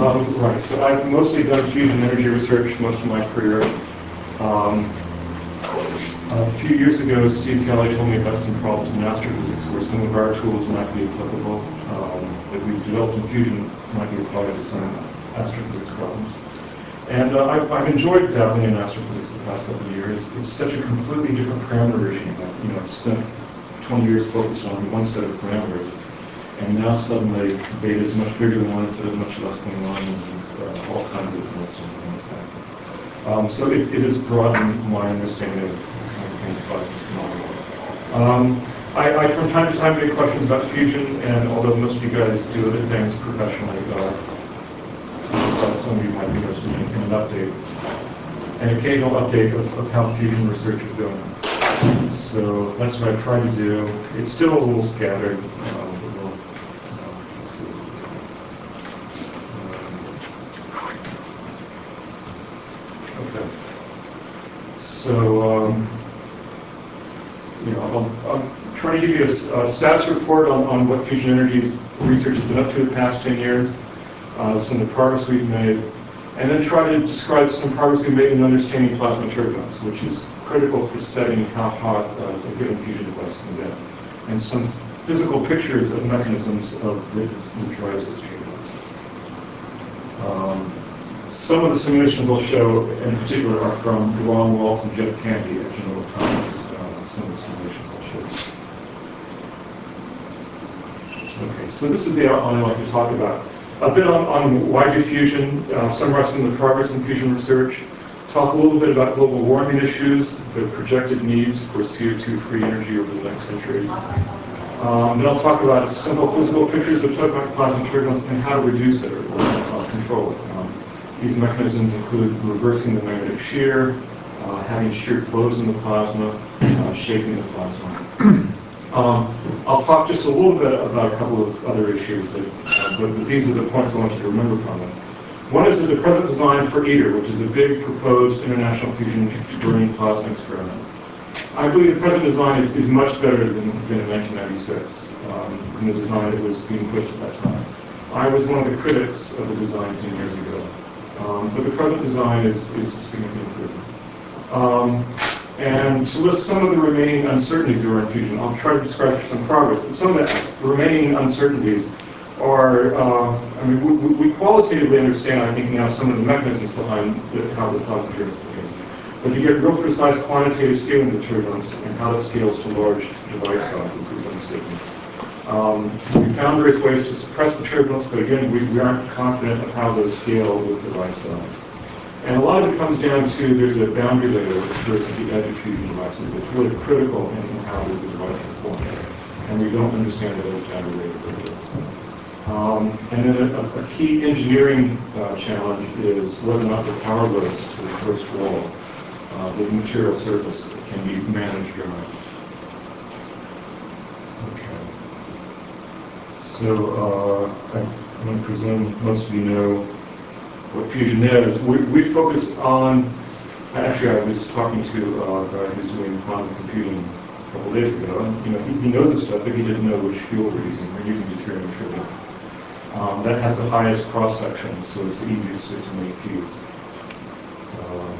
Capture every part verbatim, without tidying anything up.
Um, right, so I've mostly done fusion energy research most of my career. Um, a few years ago, Steve Kelly told me about some problems in astrophysics where some of our tools might be applicable, um, that we've developed in fusion might be applied to some astrophysics problems. And uh, I've, I've enjoyed dabbling in astrophysics the past couple of years. It's such a completely different parameter regime. You know, I've spent twenty years focused on one set of parameters, and now suddenly beta is much bigger than one instead of much less than one, and uh, all kinds of different things happen. Um, so it, it has broadened my understanding of kinds of things plasmas can model. Um, I, I, from time to time, get questions about fusion, and although most of you guys do other things professionally, uh, but some of you might be interested in an update, an occasional update of, of how fusion research is going. So that's what I try to do. It's still a little scattered. Uh, but we'll, uh, let's see. Um, okay. So, um, you know, I'll, I'll try to give you a, a status report on, on what fusion energy research has been up to the past ten years, uh, some of the progress we've made, and then try to describe some progress we've made in understanding plasma turbulence, which is critical for setting how hot uh, a given fusion device can get, and some physical pictures of mechanisms of that drives this turbulence. Um, some of the simulations I'll show, in particular, are from Ron Waltz and Jeff Candy at General Atomics. Uh, some of the simulations I'll show. Okay, so this is the outline I'd like to talk about. A bit on, on why do fusion, uh, summarize some of the progress in fusion research, talk a little bit about global warming issues, the projected needs for C O two free energy over the next century. Um, then I'll talk about simple physical pictures of tokamak plasma turbulence and how to reduce it or uh, control it. Um, these mechanisms include reversing the magnetic shear, uh, having shear flows in the plasma, uh, shaping the plasma. Um, I'll talk just a little bit about a couple of other issues, that, uh, but, but these are the points I want you to remember from it. One is the present design for ITER, which is a big proposed International Fusion Burning Plasma experiment. I believe the present design is, is much better than, than in nineteen ninety-six, um, in the design that was being pushed at that time. I was one of the critics of the design ten years ago, um, but the present design is, is a significant improvement. Um, And to list some of the remaining uncertainties that are in fusion, I'll try to describe some progress. And some of the remaining uncertainties are, uh, I mean, we, we qualitatively understand, I think, now some of the mechanisms behind the, how the plasma turbulence behaves. But to get real precise quantitative scaling of the turbulence and how that scales to large device sizes is uncertain. Um, we found various ways to suppress the turbulence, but again, we, we aren't confident of how those scale with device size. And a lot of it comes down to there's a boundary layer that occurs at the edge of fusion devices that's really critical in, in how the device performs. And we don't understand that edge boundary layer very well. Um, and then a, a key engineering uh, challenge is whether or not the power loads to the first wall, uh, the material surface, can be managed or not. Okay. So uh, I, I'm going to presume most of you know what fusion is. We, we focus on, actually I was talking to a guy who's doing quantum computing a couple days ago, and you know, he, he knows this stuff, but he didn't know which fuel we're using. We're using deuterium tritium. Um, that has the highest cross-section, so it's the easiest to, to make fuse. Um,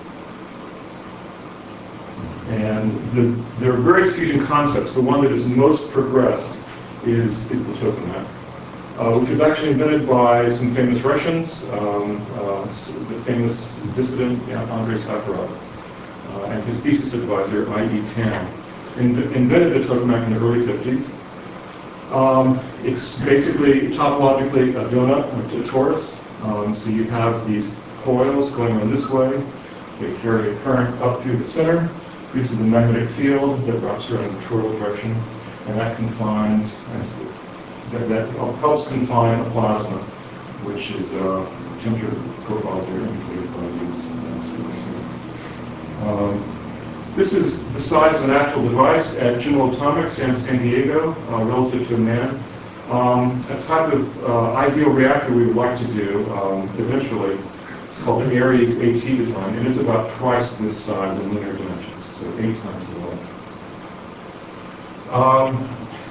and the, there are various fusion concepts. The one that is most progressed is, is the tokamak. Uh, which was actually invented by some famous Russians, um, uh, the famous dissident Andrei Sakharov, uh, and his thesis advisor, I E Tan, inv invented the tokamak in the early fifties. Um, it's basically topologically a donut, a torus. Um, so you have these coils going on this way. They carry a current up through the center, produces a magnetic field that wraps around the toroidal direction, and that confines. That, that helps confine a plasma, which is uh, temperature profiles that are indicated by these uh, scales here. Um, this is the size of an actual device at General Atomics down in San Diego, uh, relative to a man. Um, a type of uh, ideal reactor we would like to do um, eventually. It's called the Ares AT design, and it's about twice this size in linear dimensions, so eight times the large. Um,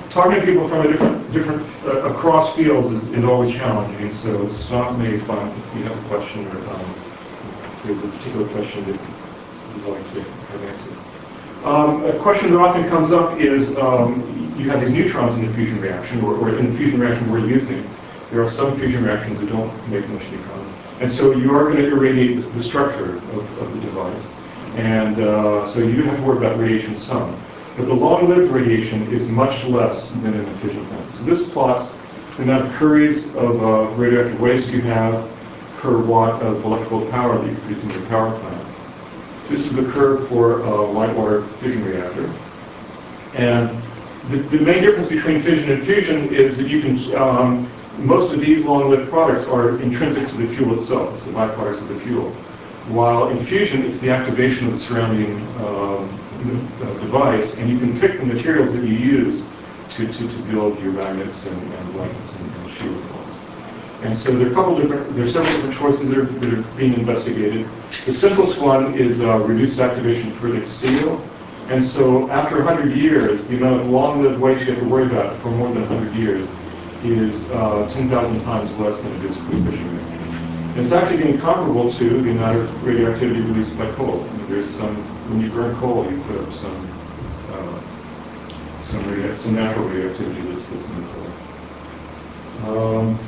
talking to people from a different, different uh, across fields is, is always challenging. So stop me if, I'm, if you have a question or um, if there's a particular question that you'd like to have answered. Um, a question that often comes up is um, you have these neutrons in the fusion reaction, or, or in the fusion reaction we're using. There are some fusion reactions that don't make much neutrons. And so you are going to irradiate the, the structure of, of the device. And uh, so you do have to worry about radiation some. But the long-lived radiation is much less than in the fission plant. So this plots the amount of curies of uh, radioactive waste you have per watt of electrical power that you produce in your power plant. This is the curve for a light water fission reactor. And the, the main difference between fission and fusion is that you can, um, most of these long-lived products are intrinsic to the fuel itself. It's the byproducts of the fuel. While in fusion, it's the activation of the surrounding um, device, and you can pick the materials that you use to, to, to build your magnets and, and blankets and, and shield coils. And so there are a couple different, there are several different choices that are, that are being investigated. The simplest one is uh, reduced activation ferritic steel. And so after one hundred years, the amount of long-lived waste you have to worry about for more than one hundred years is uh, ten thousand times less than it is for fission reaction. And it's actually getting comparable to the amount of radioactivity released by coal. I mean, there's some, when you burn coal, you put up some uh, some, radio, some natural radioactivity that's, that's in the coal. Um,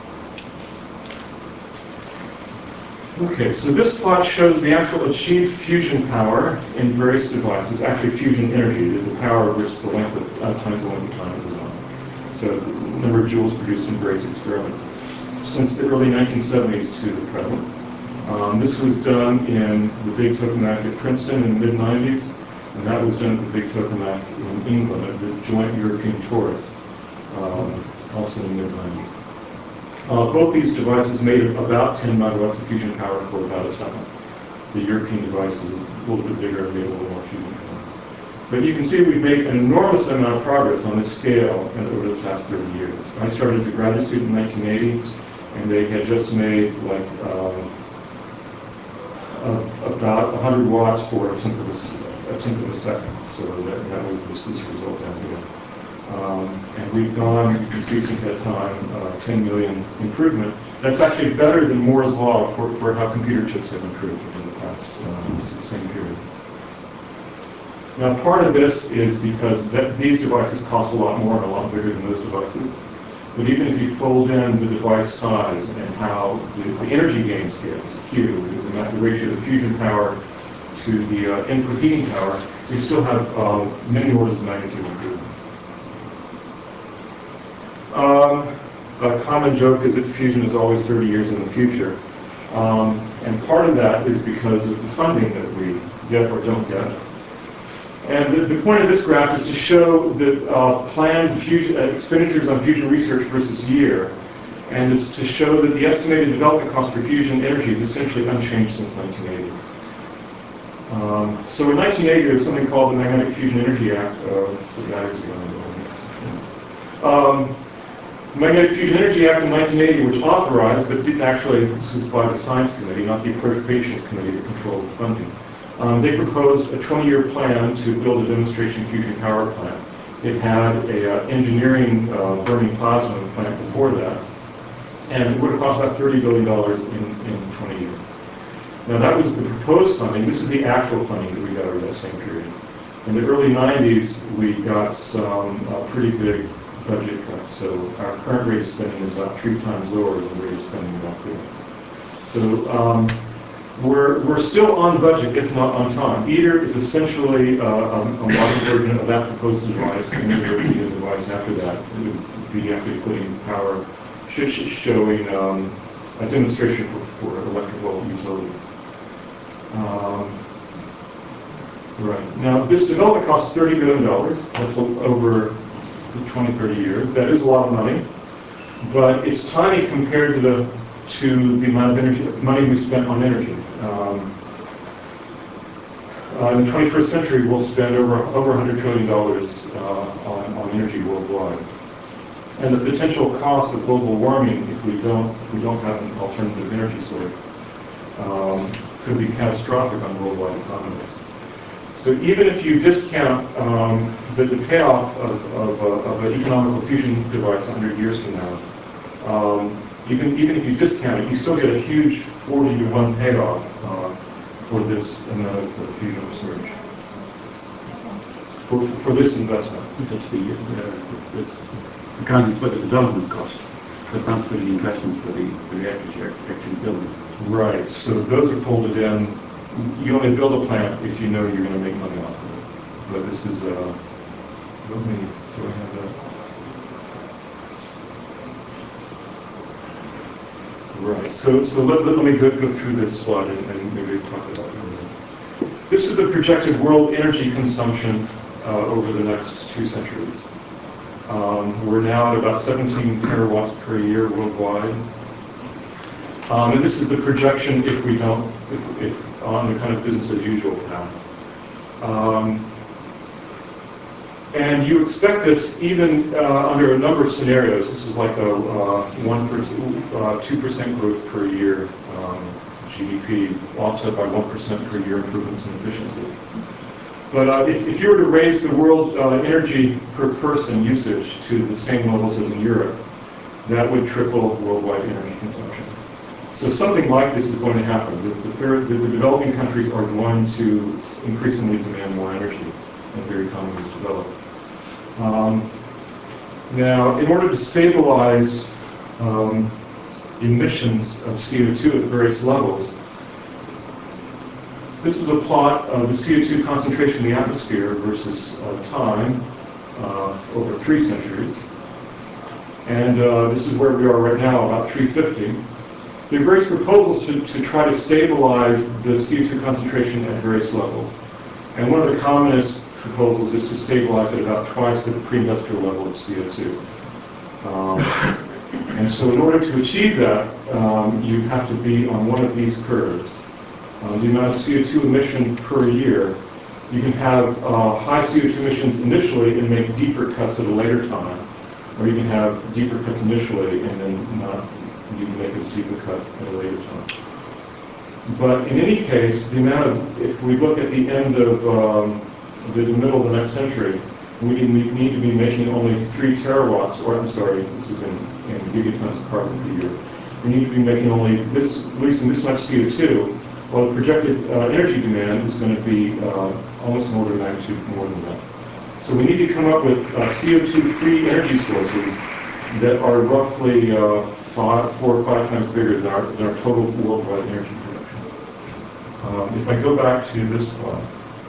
Okay, so this plot shows the actual achieved fusion power in various devices, actually fusion energy, the power versus the length of uh, times the length of time it was on. So the number of joules produced in various experiments since the early nineteen seventies to the present. Um, this was done in the Big Tokamak at Princeton in the mid nineties, and that was done at the Big Tokamak in England at the Joint European Torus, um, also in the mid nineties. Uh, both these devices made about ten megawatts of fusion power for about a second. The European device is a little bit bigger and made a little more fusion power. But you can see we've made an enormous amount of progress on this scale over the past thirty years. I started as a graduate student in nineteen eighty, and they had just made like um, a, about one hundred watts for a tenth of a, a, tenth of a second. So that, that was this, this result down here. Um, and we've gone, you can see since that time, uh, ten million improvement. That's actually better than Moore's law for, for how computer chips have improved in the past uh, same period. Now, part of this is because that these devices cost a lot more and a lot bigger than those devices. But even if you fold in the device size and how the, the energy gain scales, Q, the, the ratio of the fusion power to the uh, input heating power, we still have uh, many orders of magnitude improvement. Um, a common joke is that fusion is always thirty years in the future. Um, and part of that is because of the funding that we get or don't get. And the, the point of this graph is to show the uh, planned fusion, uh, expenditures on fusion research versus year, and is to show that the estimated development cost for fusion energy is essentially unchanged since nineteen eighty. Um, so in nineteen eighty, there was something called the Magnetic Fusion Energy Act. Uh, the batteries are going to um, The Magnetic Fusion Energy Act in nineteen eighty, which authorized, but didn't actually, this was by the Science Committee, not the Appropriations Committee that controls the funding. Um, they proposed a twenty-year plan to build a demonstration fusion power plant. It had a uh, engineering uh, burning plasma plant before that, and it would have cost about thirty billion dollars in, in twenty years. Now that was the proposed funding. This is the actual funding that we got over that same period. In the early nineties, we got some uh, pretty big budget cuts. So our current rate of spending is about three times lower than the rate of spending back then. So um, we're, we're still on budget, if not on time. ITER is essentially uh, a, a modern version of that proposed device, and then there would be a device after that. It would be actually putting power, sh sh showing um, a demonstration for, for electrical utilities. Um, right. Now, this development costs thirty billion dollars. That's over twenty, thirty years. That is a lot of money, but it's tiny compared to the to the amount of energy, money we spent on energy. Um, uh, in the twenty-first century, we'll spend over over one hundred trillion dollars uh, on, on energy worldwide. And the potential costs of global warming, if we don't if we don't have an alternative energy source, um, could be catastrophic on worldwide economies. So even if you discount um, the, the payoff of, of, uh, of an economical fusion device one hundred years from now, um, even, even if you discount it, you still get a huge forty to one payoff uh, for this amount of uh, fusion research, for, for this investment. That's the, uh, that's accounting for the development cost, but not for the investment for the, the reactors you're actually building. Right, so those are folded in. You only build a plant if you know you're going to make money off of it. But this is, uh, let me, do I have that? Right, so, so let, let me go, go through this slide and, and maybe talk about it. This is the projected world energy consumption uh, over the next two centuries. Um, we're now at about seventeen terawatts per year worldwide. Um, and this is the projection if we don't, if, if on the kind of business as usual path. Um, and you expect this even uh, under a number of scenarios. This is like a uh, one percent, uh, two percent growth per year um, G D P, offset by one percent per year improvements in efficiency. But uh, if, if you were to raise the world uh, energy per person usage to the same levels as in Europe, that would triple worldwide energy consumption. So something like this is going to happen. The, the, third, the, the developing countries are going to increasingly demand more energy as their economies develop. Um, now, in order to stabilize um, emissions of C O two at various levels, this is a plot of the C O two concentration in the atmosphere versus uh, time uh, over three centuries. And uh, this is where we are right now, about three fifty. There are various proposals to, to try to stabilize the C O two concentration at various levels. And one of the commonest proposals is to stabilize at about twice the pre-industrial level of C O two. Um, and so in order to achieve that, um, you have to be on one of these curves. Uh, the amount of C O two emission per year. You can have uh, high C O two emissions initially and make deeper cuts at a later time. Or you can have deeper cuts initially and then not you can make as deep a cut at a later time. But in any case, the amount of, if we look at the end of um, the, the middle of the next century, we need to be making only three terawatts, or I'm sorry, this is in, in gigatons of carbon per year. We need to be making only this, releasing this much C O two, while the projected uh, energy demand is going to be uh, almost an order of magnitude more than that. So we need to come up with uh, C O two-free energy sources that are roughly uh, five, four or five times bigger than our, than our total worldwide energy production. Um, if I go back to this plot.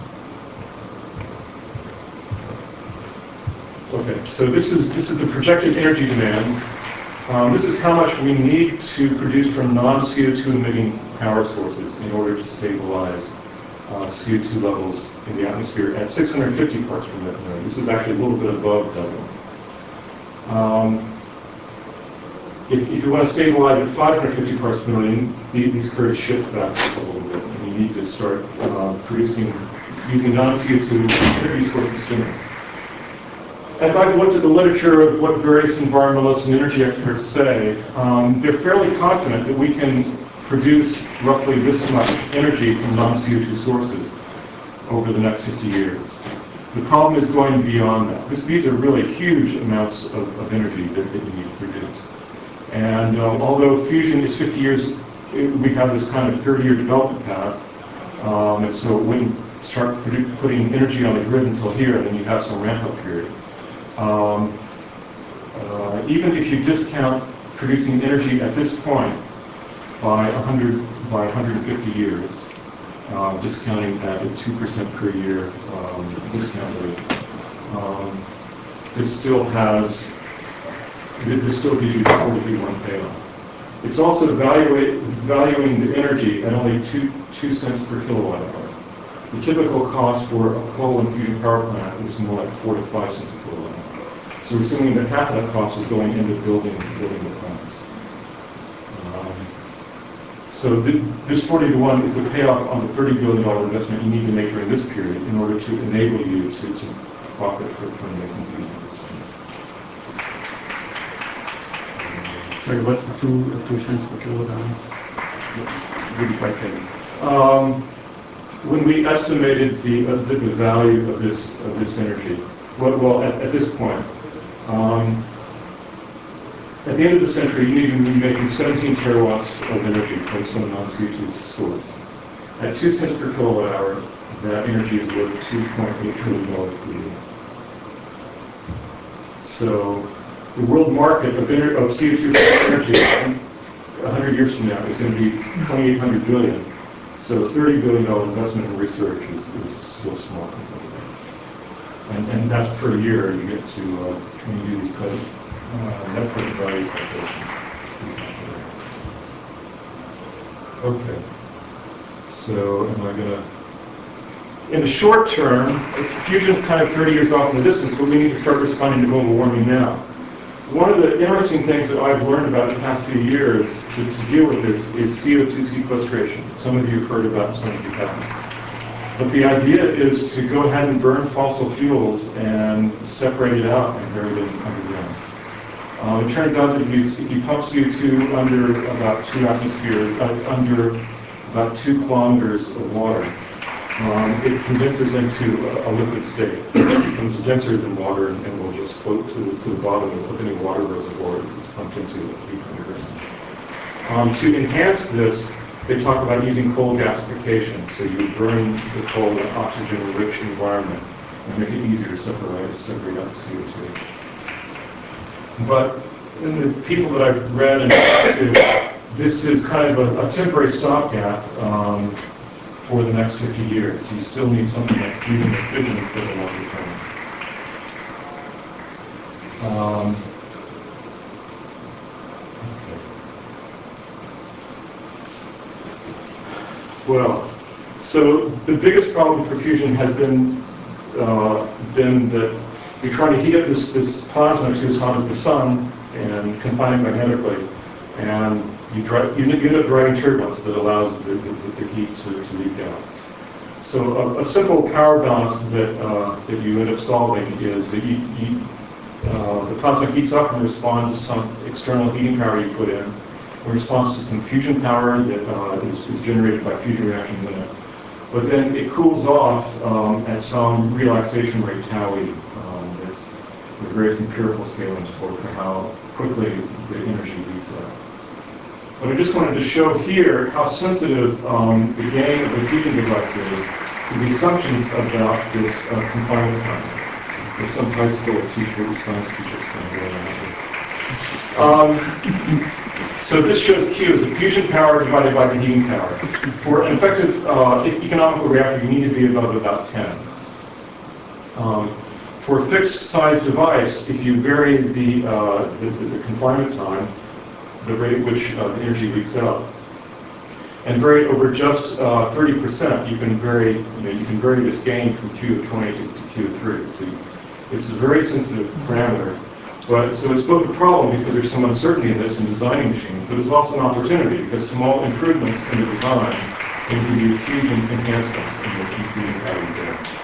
Okay, so this is this is the projected energy demand. Um, this is how much we need to produce from non-C O two emitting power sources in order to stabilize uh, C O two levels in the atmosphere at six hundred fifty parts per million. This is actually a little bit above doubling. Um, If, if you want to stabilize at five hundred fifty parts per million, these curves shift back a little bit, and you need to start uh, producing, using non-C O two energy sources sooner. As I've looked at the literature of what various environmentalists and energy experts say, um, they're fairly confident that we can produce roughly this much energy from non-C O two sources over the next fifty years. The problem is going beyond that. This, these are really huge amounts of, of energy that, that you need to produce. And um, although fusion is fifty years, it, we have this kind of thirty-year development path, um, and so it wouldn't start putting energy on the grid until here, and then you have some ramp-up period. Um, uh, even if you discount producing energy at this point by one hundred, by one hundred fifty years, uh, discounting at a two percent per year um, discount rate, um, this still has This still gives you the forty to one payoff. It's also evaluate, valuing the energy at only two, two cents per kilowatt hour. The typical cost for a coal and fusion power plant is more like four to five cents a kilowatt hour. So we're assuming that half of that cost is going into building, building the plants. Um, so th this forty to one is the payoff on the thirty billion dollar investment you need to make during this period in order to enable you to, to profit from making fusion. Sorry, what's the two, two cents per kilowatt hour? Really quite heavy. Um, when we estimated the, uh, the, the value of this, of this energy, well, well at, at this point, um, at the end of the century, you need to be making seventeen terawatts of energy from some non-C O two source. At two cents per kilowatt hour, that energy is worth two point eight billion dollars per year. So the world market of, of C O two energy one hundred years from now is going to be twenty-eight hundred billion dollars. So thirty billion dollars investment in research is, is still small. And, and that's per year. You get to, uh, when you do these present, uh, net present value calculations. Okay. So am I going to... In the short term, fusion's kind of thirty years off in the distance, but we need to start responding to global warming now. One of the interesting things that I've learned about in the past few years to, to deal with this is C O two sequestration. Some of you have heard about it, some of you haven't. But the idea is to go ahead and burn fossil fuels and separate it out and bury it underground. Um, it turns out that if you, if you pump C O two under about two atmospheres, uh, under about two kilometers of water, um, it condenses into a, a liquid state. It becomes denser than water and, and will just float to, to the bottom of any water reservoir it's pumped into deep underground. Um, to enhance this, they talk about using coal gasification. So you burn the coal in an oxygen-rich environment and make it easier to separate, separate out the C O two. But in the people that I've read and talked to, this is kind of a, a temporary stopgap um, for the next fifty years. You still need something like fusion or fission for the longer term. Um, Well, so the biggest problem for fusion has been uh, been that you're trying to heat up this, this plasma to as hot as the sun and confine it magnetically, and you, drive, you end up driving turbulence that allows the, the, the heat to, to leak out. So a, a simple power balance that uh, that you end up solving is that you, you uh, the plasma heats up and responds to some external heating power you put in, in response to some fusion power that uh, is, is generated by fusion reactions in it. But then it cools off um, at some relaxation rate, tau e. Um, there's various empirical scalings for, for how quickly the energy heats up. But I just wanted to show here how sensitive um, the gain of the fusion device is to the assumptions about this uh, confinement time. There's some high school teacher, science teachers thing going on here. Um, So this shows Q, the fusion power divided by the heating power. For an effective uh, economical reactor, you need to be above about ten. Um, for a fixed size device, if you vary the, uh, the, the, the confinement time, the rate at which uh, the energy leaks out, and vary it over just uh, thirty percent, you can vary, you know, you can vary this gain from Q of twenty to, to Q of three. So you, it's a very sensitive parameter. But, so it's both a problem because there's some uncertainty in this in designing machines, but it's also an opportunity because small improvements in the design can give you huge enhancements in the computing power you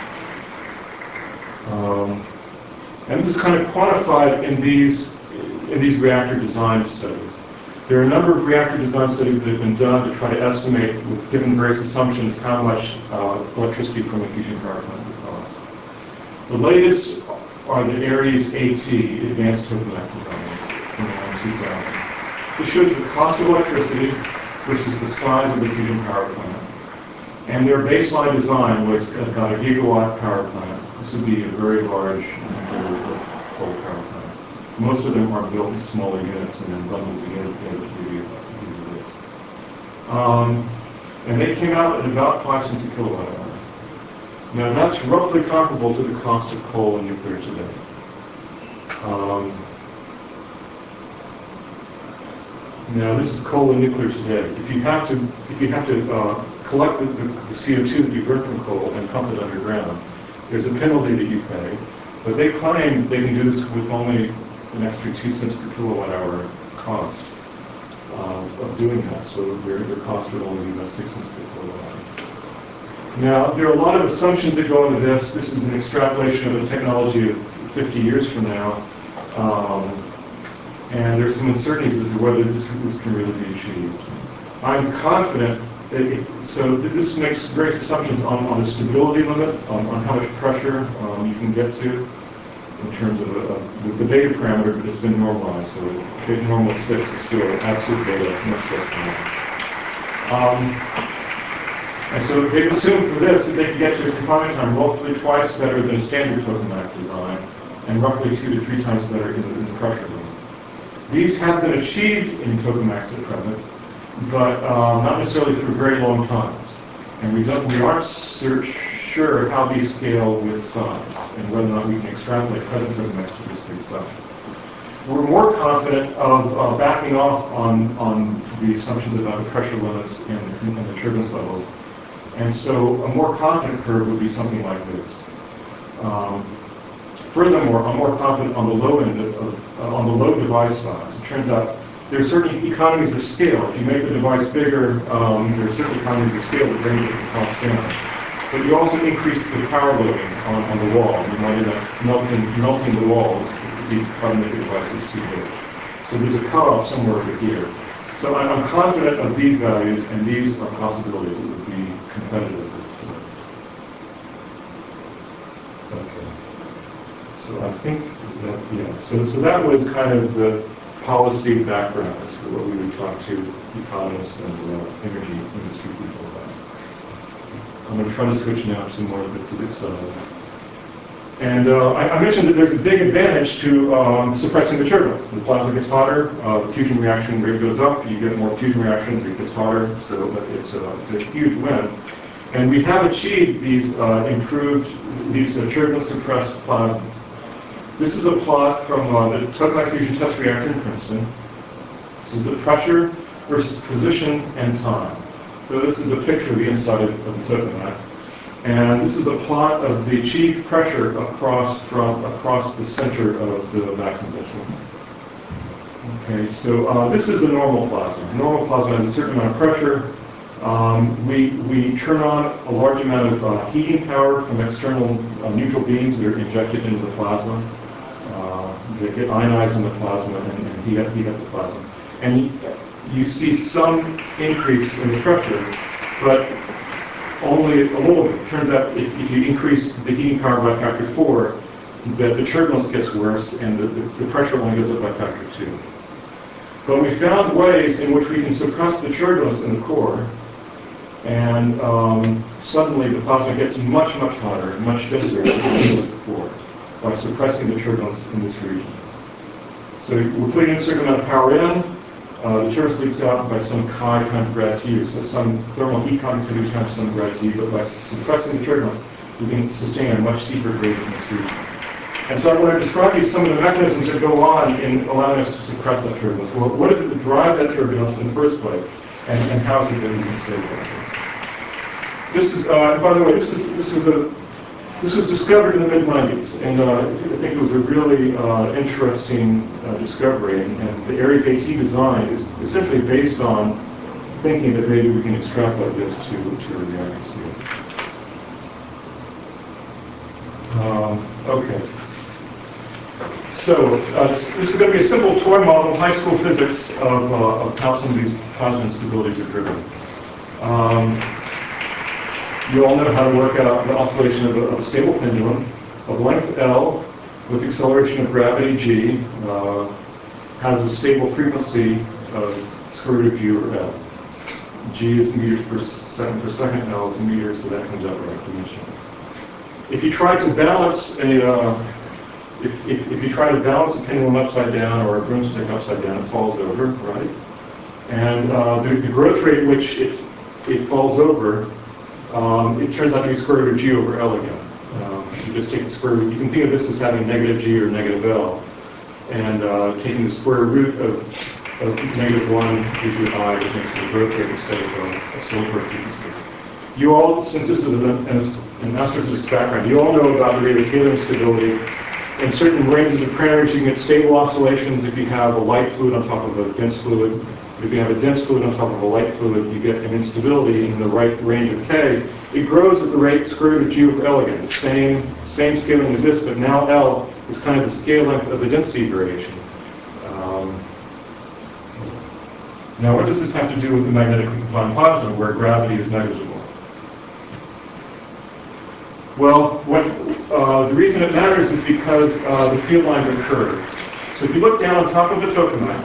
get. Um, and this is kind of quantified in these, in these reactor design studies. There are a number of reactor design studies that have been done to try to estimate, with given various assumptions, how much uh, electricity from a fusion power plant would cost. The latest are the Ares AT, Advanced Tokamak designs, from around two thousand. This shows the cost of electricity versus the size of the fusion power plant. And their baseline design was about a gigawatt power plant. This would be a very large nuclear coal power plant. Most of them are built in smaller units and then bundled together to give you this. Um, and they came out at about five cents a kilowatt hour. Now that's roughly comparable to the cost of coal and nuclear today. Um, now this is coal and nuclear today. If you have to, if you have to uh, collect the, the, the C O two that you burn from coal and pump it underground, there's a penalty that you pay. But they claim they can do this with only an extra two cents per kilowatt hour cost uh, of doing that. So their, their cost would only be about six cents per kilowatt hour. Now, there are a lot of assumptions that go into this. This is an extrapolation of the technology of fifty years from now. Um, and there's some uncertainties as to whether this, this can really be achieved. I'm confident It, so th this makes various assumptions on, on the stability limit, on, on how much pressure um, you can get to in terms of a, a, the beta parameter, but it's been normalized. So beta normal six is still an absolute beta, much less than that. Um, and so they assume for this that they can get to a confinement time roughly twice better than a standard tokamak design, and roughly two to three times better in the, in the pressure limit. These have been achieved in tokamaks at present, but uh, not necessarily for very long times. And we, don't, we aren't sure how these scale with size, and whether or not we can extrapolate present tokamaks to this big size. We're more confident of uh, backing off on, on the assumptions about the pressure limits and the, and the turbulence levels. And so a more confident curve would be something like this. Um, furthermore, I'm more confident on the low end of, of uh, on the low device size. It turns out there are certain economies of scale. If you make the device bigger, um, there are certain economies of scale that bring the cost down. But you also increase the power loading on, on the wall. You might end up melting, melting the walls if you try to make the devices too big. So there's a cutoff somewhere over here. So I'm confident of these values, and these are possibilities that would be competitive. Okay. So I think that, yeah. So, so that was kind of the policy background. That's what we would talk to economists and uh, energy industry people about. I'm going to try to switch now to more of the physics side. And uh, I, I mentioned that there's a big advantage to um, suppressing the turbulence. The plasma gets hotter, uh, the fusion reaction rate goes up, you get more fusion reactions, it gets hotter, so it's a, it's a huge win. And we have achieved these uh, improved, these uh, turbulence suppressed plasmas. This is a plot from uh, the tokamak fusion test reactor in Princeton. This is the pressure versus position and time. So this is a picture of the inside of, of the tokamak. And this is a plot of the achieved pressure across from across the center of the vacuum vessel. Okay, so uh, this is a normal plasma. Normal plasma has a certain amount of pressure. Um, we, we turn on a large amount of uh, heating power from external uh, neutral beams that are injected into the plasma. Uh, they get ionized in the plasma and, and heat, up, heat up the plasma. And you, you see some increase in the pressure, but only a little bit. It turns out if, if you increase the heating power by factor four, that the turbulence gets worse and the, the, the pressure only goes up by factor two. But we found ways in which we can suppress the turbulence in the core, and um, suddenly the plasma gets much, much hotter, much denser than it was before, by suppressing the turbulence in this region. So we're putting a certain amount of power in, uh, the turbulence leaks out by some chi times grad T, so some thermal heat conductivity times some grad T, but by suppressing the turbulence, we can sustain a much deeper gradient in this region. And so I want to describe to you some of the mechanisms that go on in allowing us to suppress that turbulence. Well, what is it that drives that turbulence in the first place, and, and how is it that we can stabilize it? This is, uh, by the way, this is this was a this was discovered in the mid nineties, and uh, I think it was a really uh, interesting uh, discovery. And, and the Aries AT design is essentially based on thinking that maybe we can extrapolate this to to a reactor scale. Um, okay. So uh, this is going to be a simple toy model of high school physics of, uh, of how some of these plasma instabilities are driven. Um, you all know how to work out the oscillation of a, of a stable pendulum of length L with acceleration of gravity G, uh, has a stable frequency of square root of G over L. G is meters per second per second, L is meters, so that comes out right dimensional. If you try to balance a uh, If, if, if you try to balance a pendulum upside down or a broomstick upside down, it falls over, right? And uh, the, the growth rate at which it, it falls over, um, it turns out to be square root of G over L again. Um, you just take the square root. You can think of this as having negative G or negative L. And uh, taking the square root of, of negative one gives you I, which makes the growth rate instead of a, a slope or frequency. You all, since this is an, an, an astrophysics background, you all know about the rate of helium stability. In certain ranges of parameters, you can get stable oscillations if you have a light fluid on top of a dense fluid. If you have a dense fluid on top of a light fluid, you get an instability in the right range of K. It grows at the rate square root of G over L again. The same, same scaling as this, but now L is kind of the scale length of the density variation. Um, Now, what does this have to do with the magnetically confined plasma, where gravity is negligible? Well, what, uh, the reason it matters is because uh, the field lines are curved. So if you look down on top of the tokamak,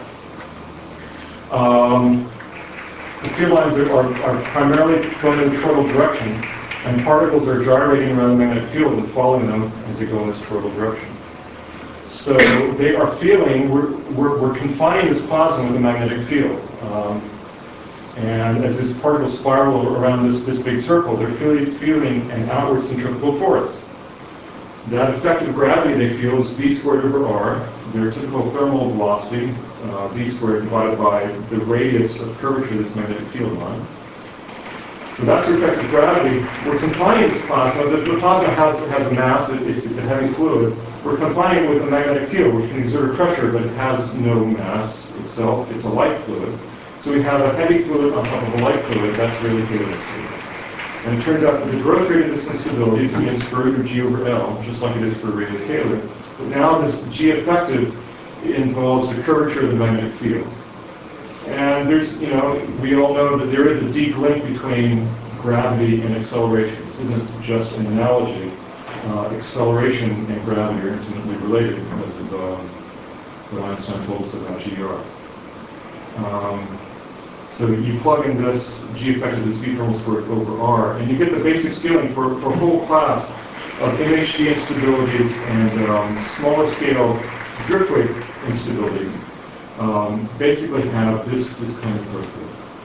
um, the field lines are, are, are primarily going in the toroidal direction, and particles are gyrating around the magnetic field and following them as they go in this toroidal direction. So they are feeling, we're, we're, we're confining this plasma with a magnetic field. Um, and as these particles spiral around this, this big circle, they're feeling, feeling an outward centrifugal force. That effective gravity they feel is v squared over r, their typical thermal velocity, uh, v squared divided by the radius of curvature of this magnetic field line. So that's their effective gravity. We're confining this plasma. The, the plasma has, has a mass, it, it's, it's a heavy fluid. We're confining it with a magnetic field, which can exert a pressure, but it has no mass itself. It's a light fluid. So we have a heavy fluid on top of a light fluid. That's really Halen instability. And it turns out that the growth rate of this instability is again square root of G over L, just like it is for radiocalar. But now this G effective involves the curvature of the magnetic fields. And there's, you know, we all know that there is a deep link between gravity and acceleration. This isn't just an analogy. Uh, acceleration and gravity are intimately related because of um, what Einstein told us about G R. Um, so you plug in this G effective as V thermal squared over R, and you get the basic scaling for, for a whole class of M H D instabilities and um, smaller scale drift wave instabilities. Um, basically have this, this kind of growth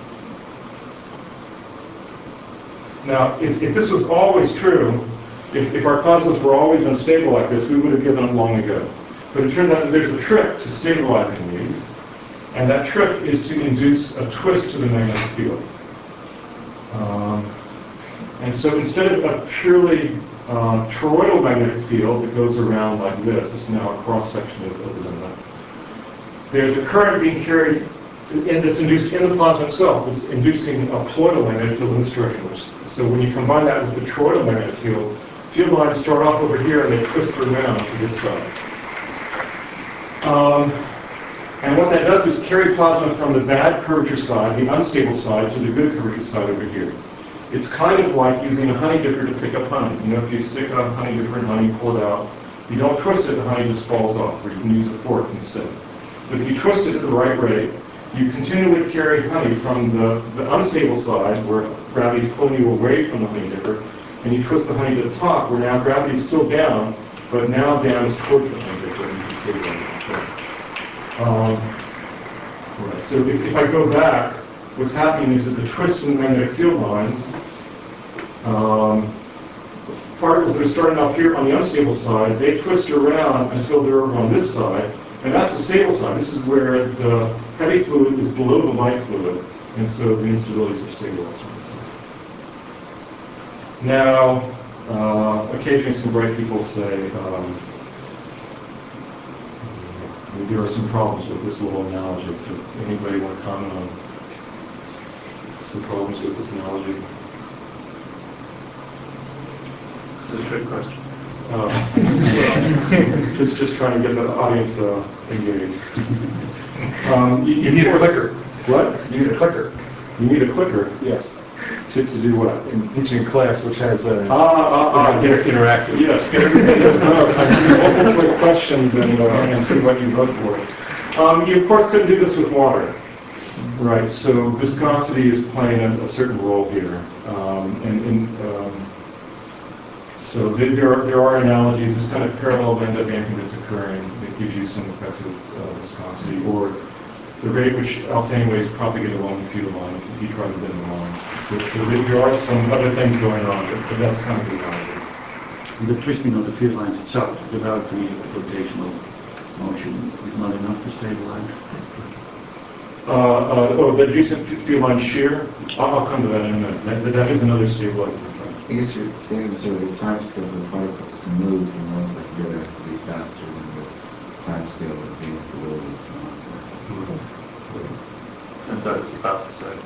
rate. Now, if, if this was always true, if, if our plasmas were always unstable like this, we would have given up long ago. But it turns out that there's a trick to stabilizing these, and that trick is to induce a twist to the magnetic field. Um, and so instead of a purely uh, toroidal magnetic field that goes around like this, it's now a cross-section of, of the donut, there's a current being carried in, that's induced in the plasma itself. It's inducing a ploidal magnetic field in this direction. So when you combine that with the toroidal magnetic field, field lines start off over here and they twist around to this side. Um, and what that does is carry plasma from the bad curvature side, the unstable side, to the good curvature side over here. It's kind of like using a honey dipper to pick up honey. You know, if you stick a honey dipper and honey poured out, you don't twist it, the honey just falls off, or you can use a fork instead. But if you twist it at the right rate, you continually carry honey from the, the unstable side, where gravity is pulling you away from the honey dipper, and you twist the honey to the top, where now gravity is still down, but now down is towards the honey dipper, and you can stabilize it. Um, right. So if, if I go back, what's happening is that the twist in the magnetic field lines, um, particles that are starting off here on the unstable side, they twist around until they're over on this side. And that's the stable side. This is where the heavy fluid is below the light fluid, and so the instabilities are stabilized on this side. Now, uh, occasionally some bright people say, um, there are some problems with this little analogy. So anybody want to comment on some problems with this analogy? This is a trick question. Uh, well, just just trying to get the audience uh, engaged. Um, you, You need a clicker. What? You need a clicker. You need a clicker Yes. to, to do what? In teaching a class which has a Ah, ah, ah, yes. interactive. Yes, get everybody to vote. I do multiple choice questions and, uh, and see what you vote for. Um, you, of course, couldn't do this with water. Right, so viscosity is playing a, a certain role here. Um, and, and um, So there are, there are analogies. There's kind of parallel band-up damping that's occurring that gives you some effective uh, viscosity, or the rate which alpha waves propagate along the field line if you try to bend the lines. So, so there are some other things going on, but, but that's kind of the analogy. The twisting of the field lines itself, without the rotational motion, is not enough to stabilize. Uh, uh, oh, the adjacent field line shear? I'll, I'll come to that in a minute. That, that is another stabilizing effect. I guess you're saying sort of the time scale of the particles to move from one side to the other has to be faster than the time scale of the instability to one side. I thought it was about the same.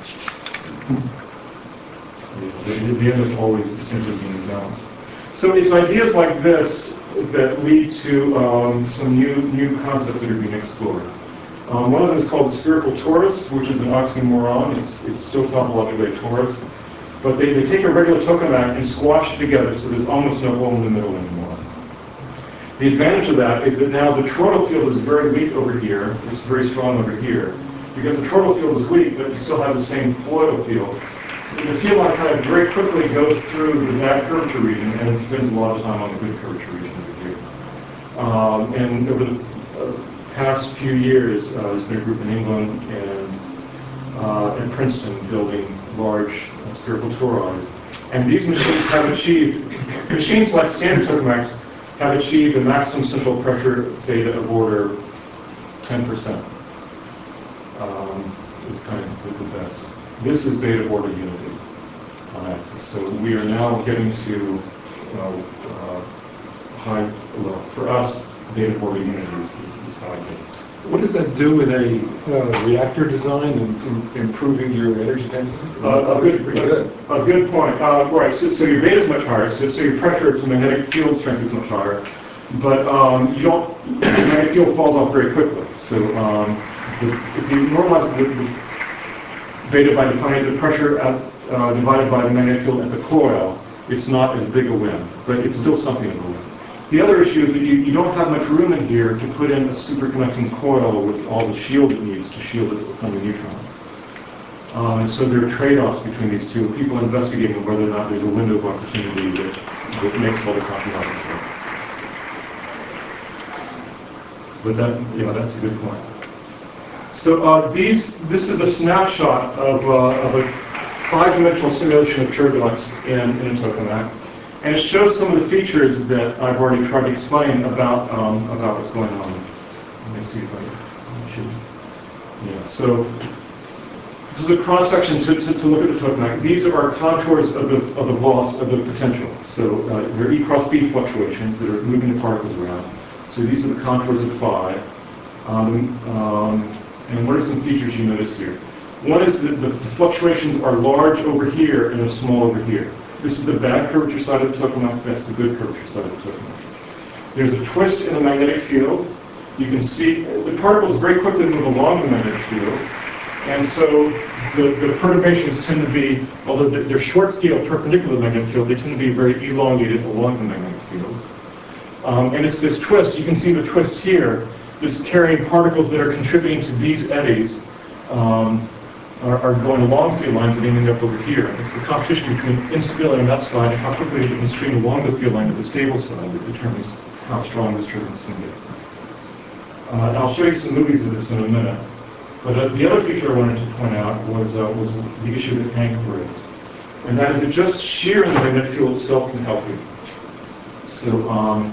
The, the end of always essentially being balanced. So it's ideas like this that lead to um, some new new concepts that are being explored. Um, one of them is called the spherical torus, which is an oxymoron. It's, it's still topologically a torus. But they, they take a regular tokamak and squash it together so there's almost no hole in the middle anymore. The advantage of that is that now the toroidal field is very weak over here. It's very strong over here. Because the toroidal field is weak, but you still have the same colloidal field. The field line kind of very quickly goes through the bad curvature region and it spends a lot of time on the good curvature region over here. Um, and over the uh, past few years, uh, there's been a group in England and uh, in Princeton building large uh, spherical toroids. And these machines have achieved, machines like standard tokamaks have achieved a maximum central pressure beta of order ten percent. Um, is kind of the best. This is beta order unity on axis. So we are now getting to uh, uh, high, well, for us, beta order unity is, is, is high beta. What does that do in a uh, reactor design and in improving your energy density? Uh, a, good, pretty good. A, a good point. Uh, right, so, so your beta is much higher, so, so your pressure to magnetic field strength is much higher, but um, you don't, the magnetic field falls off very quickly. So um, the, if you normalize the, the beta by defining the pressure at, uh, divided by the magnetic field at the coil, it's not as big a win, but it's still something of a win. The other issue is that you, you don't have much room in here to put in a superconducting coil with all the shield it needs to shield it from the neutrons. Um, and so there are trade-offs between these two. People are investigating whether or not there's a window of opportunity that, that makes all the compromises work. But that, yeah, that's a good point. So uh, these, this is a snapshot of, uh, of a five-dimensional simulation of turbulence in, in a tokamak. And it shows some of the features that I've already tried to explain about um, about what's going on. Let me see if I should. Yeah. So this is a cross section to, to, to look at the tokamak. These are contours of the of the loss of the potential. So uh, there are E cross B fluctuations that are moving the particles around. So these are the contours of phi. Um, um, and what are some features you notice here? One is that the fluctuations are large over here and they're small over here. This is the bad curvature side of the tokamak, that's the good curvature side of the tokamak. There's a twist in the magnetic field. You can see the particles very quickly move along the magnetic field. And so the, the perturbations tend to be, although they're short scale perpendicular to the magnetic field, they tend to be very elongated along the magnetic field. Um, and it's this twist, you can see the twist here, this carrying particles that are contributing to these eddies. Um, Are, are going along field lines and ending up over here. It's the competition between instability on that side and how quickly it can stream along the field line to the stable side that determines how strong this turbulence can get. Uh, and I'll show you some movies of this in a minute. But uh, the other feature I wanted to point out was, uh, was the issue that Hank raised. And that is that just shear in the magnetic field itself can help you. So, um,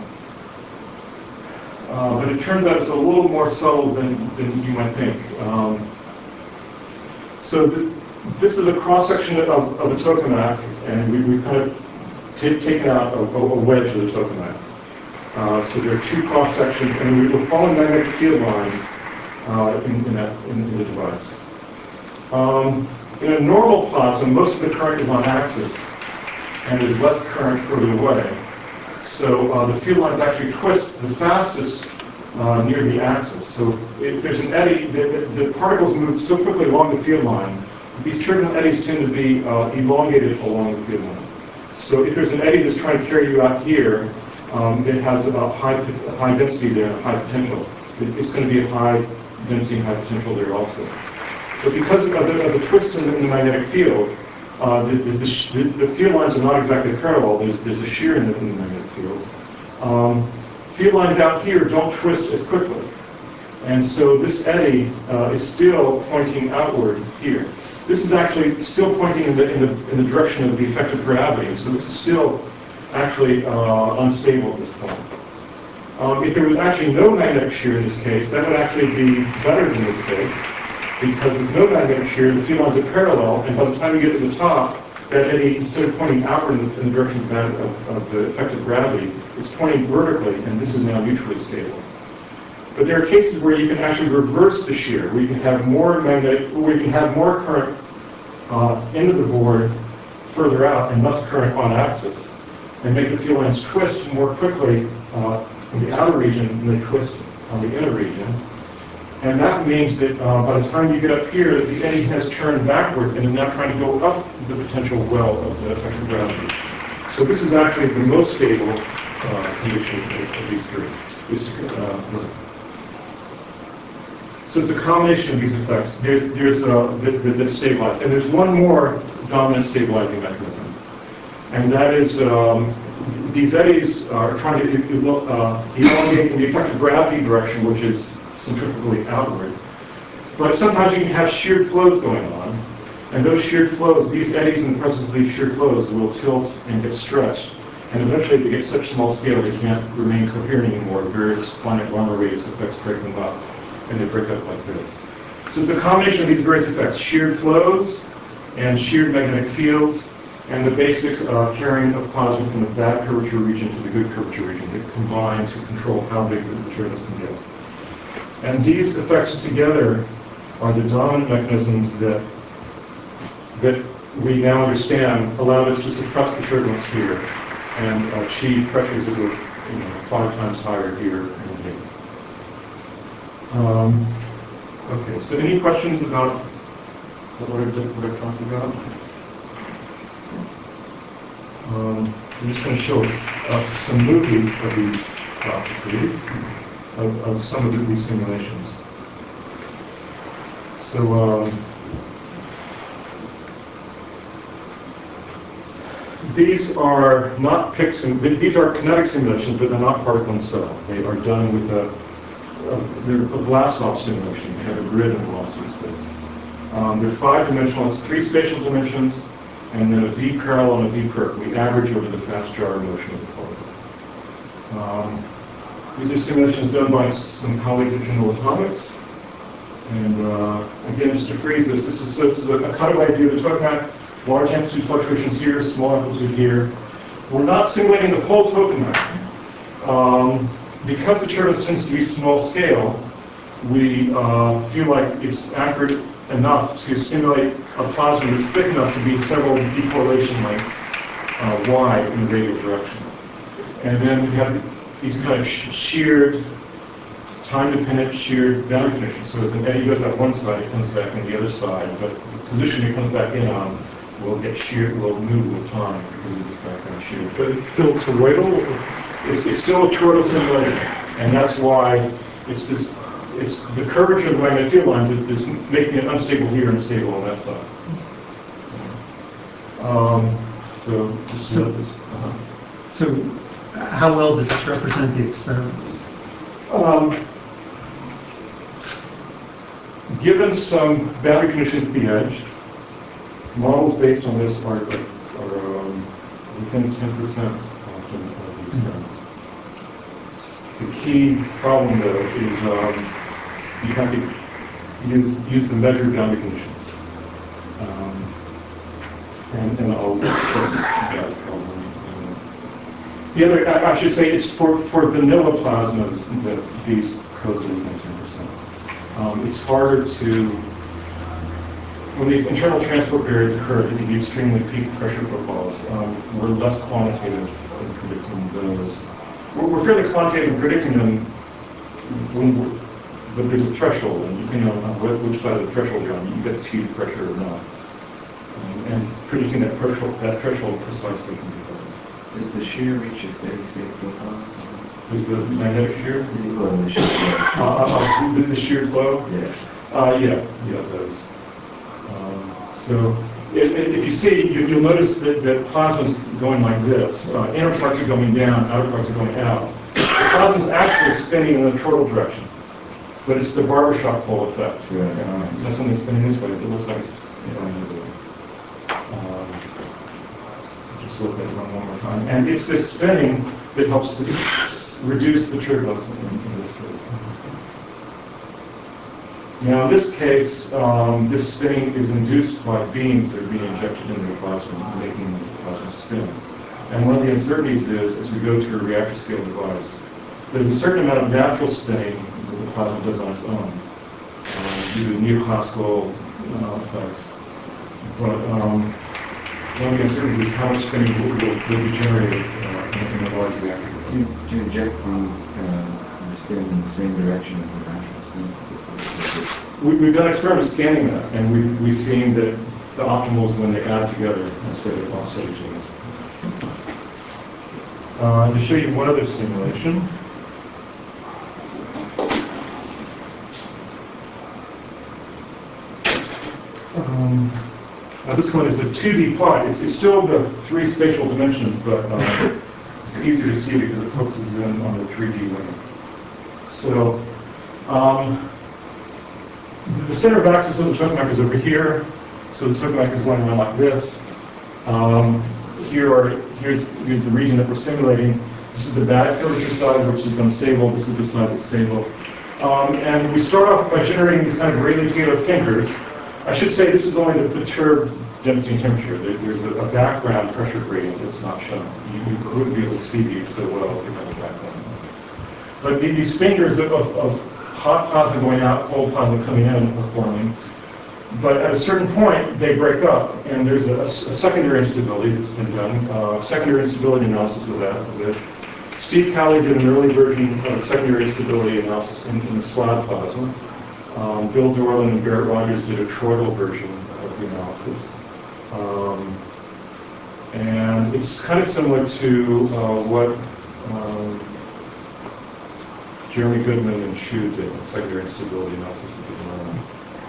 uh, but it turns out it's a little more subtle than, than you might think. Um, So th this is a cross-section of, of a tokamak, and we, we've kind of taken out a, a wedge of the tokamak. Uh, so there are two cross-sections, and we were following magnetic field lines uh, in, in, that, in, in the device. Um, in a normal plasma, most of the current is on axis, and there's less current further away. So uh, the field lines actually twist the fastest Uh, near the axis. So if there's an eddy, the, the, the particles move so quickly along the field line, these turbulent eddies tend to be uh, elongated along the field line. So if there's an eddy that's trying to carry you out here, um, it has a high, high density there, high potential. It, it's going to be a high density and high potential there also. But because of the, of the twist in the, in the magnetic field, uh, the, the, the, the field lines are not exactly parallel. There's, there's a shear in the, in the magnetic field. Um, Field lines out here don't twist as quickly. And so this eddy uh, is still pointing outward here. This is actually still pointing in the, in the, in the direction of the effective gravity. So this is still actually uh, unstable at this point. Um, if there was actually no magnetic shear in this case, that would actually be better than this case. Because with no magnetic shear, the field lines are parallel, and by the time you get to the top, that eddy, instead of pointing outward in the, in the direction of, of, of the effective gravity, it's pointing vertically, and this is now neutrally stable. But there are cases where you can actually reverse the shear, where you can have more magnetic, where you can have more current uh, into the board further out and less current on axis, and make the field lines twist more quickly uh, in the outer region than they twist on the inner region. And that means that uh, by the time you get up here, the eddy has turned backwards and is now trying to go up the potential well of the effective gravity. So this is actually the most stable uh, condition of, of these three. Is to, uh, so it's a combination of these effects. There's, there's uh, that, that, that stabilize. And there's one more dominant stabilizing mechanism. And that is um, these eddies are trying to uh, elongate in the effective gravity direction, which is centrifugally outward. But sometimes you can have sheared flows going on. And those sheared flows, these eddies in the presence of these sheared flows will tilt and get stretched. And eventually they get such small scale they can't remain coherent anymore. Various finite Larmor radius effects break them up. And they break up like this. So it's a combination of these various effects, sheared flows and sheared magnetic fields, and the basic uh, carrying of plasma from the bad curvature region to the good curvature region that combine to control how big the turbulence can get. And these effects together are the dominant mechanisms that that we now understand allowed us to suppress the turbulence here and achieve pressures that were you know, five times higher here in the data. Um, okay, so any questions about what I've, what I've talked about? Um, I'm just going to show uh, some movies of these processes, of, of some of these simulations. So, um, these are not P I C, these are kinetic simulations, but they're not particle and cell. They are done with a, a they're a Vlasov simulation. They have a grid and velocity space. Um, they're five-dimensional, it's three spatial dimensions, and then a V parallel and a V perp. We average over the fast gyro motion of the particles. Um, these are simulations done by some colleagues at General Atomics. And uh, again, just to freeze this, this is, this is a, a cutaway view of the tokamak. Large amplitude fluctuations here, small amplitude here. We're not simulating the whole tokamak. Um, because the turbulence tends to be small scale, we uh, feel like it's accurate enough to simulate a plasma that's thick enough to be several decorrelation lengths uh, wide in the radial direction. And then we have these kind of sh sheared, time-dependent sheared boundary connections. So as an eddy goes out one side, it comes back on the other side, but the position it comes back in on will get sheared, will move with time because of this background shear. But it's still toroidal? It's, it's still a toroidal simulation, and that's why it's this, it's the curvature of the magnetic field lines is this making it unstable here and stable on that side. Um, so, So, this, uh, so how well does this represent the experiments? um, given some boundary conditions at the edge, models based on this are, are um, within ten percent often of the experiments. The key problem, though, is um, you have to use, use the measured boundary conditions. Um, and, and I'll discuss that problem. The other, I, I should say, it's for, for vanilla plasmas that these codes are within ten percent. Um, it's harder to when these internal transport barriers occur, they can be extremely peak pressure profiles. Um, we're less quantitative in predicting those. We're, we're fairly quantitative in predicting them, when we're, but there's a threshold, and depending on, on which side of the threshold you're on, you get seed pressure or not. Um, and predicting that threshold, that threshold precisely can be done. Does the shear reach a steady state profile? Is the magnetic shear? Or the shear flow? Uh, uh, the, the shear flow? Yeah. Uh, yeah, yeah, it does. Um, so if, if you see, you, you'll notice that, that plasma's going like this. Uh, inner parts are going down, outer parts are going out. The plasma's actually spinning in the toroidal direction, but it's the barbershop pole effect. Yeah. Uh, that's when it's spinning this way. It looks like it's going the other way. Um, so just look at it one more time. And it's this spinning that helps to s reduce the turbulence in, in this case. Now, in this case, um, this spinning is induced by beams that are being injected into the plasma, making the plasma spin. And one of the uncertainties is, as we go to a reactor scale device, there's a certain amount of natural spinning that the plasma does on its own, uh, due to neoclassical uh, effects. But um, one of the uncertainties is how much spinning will, will, will be generated uh, in, in a large reactor. Do you, do you inject the, uh, the spin in the same direction as the natural spin? We, we've done experiments scanning that, and we've, we've seen that the optimals when they add together instead of offsetting it. Uh, to show you one other simulation. Um, now this one is a two D plot. It's, it's still the three spatial dimensions, but uh, it's easier to see because it focuses in on the three D wing. So, um, the center of axis of the tokamak is over here. So the tokamak is going around like this. Um, here are here's here's the region that we're simulating. This is the bad curvature side, which is unstable. This is the side that's stable. Um, and we start off by generating these kind of Rayleigh Taylor fingers. I should say this is only the perturbed density and temperature. There, there's a, a background pressure gradient that's not shown. You, you wouldn't be able to see these so well if you had a background. But the, these fingers of, of, of hot plasma going out, cold plasma coming in are forming. But at a certain point, they break up, and there's a, a secondary instability that's been done, uh, secondary instability analysis of that, of this. Steve Calley did an early version of the secondary instability analysis in, in the slab plasma. Um, Bill Dorland and Barrett Rogers did a toroidal version of the analysis. Um, and it's kind of similar to uh, what um, Jeremy Goodman and Shu did, secondary instability analysis of the environment.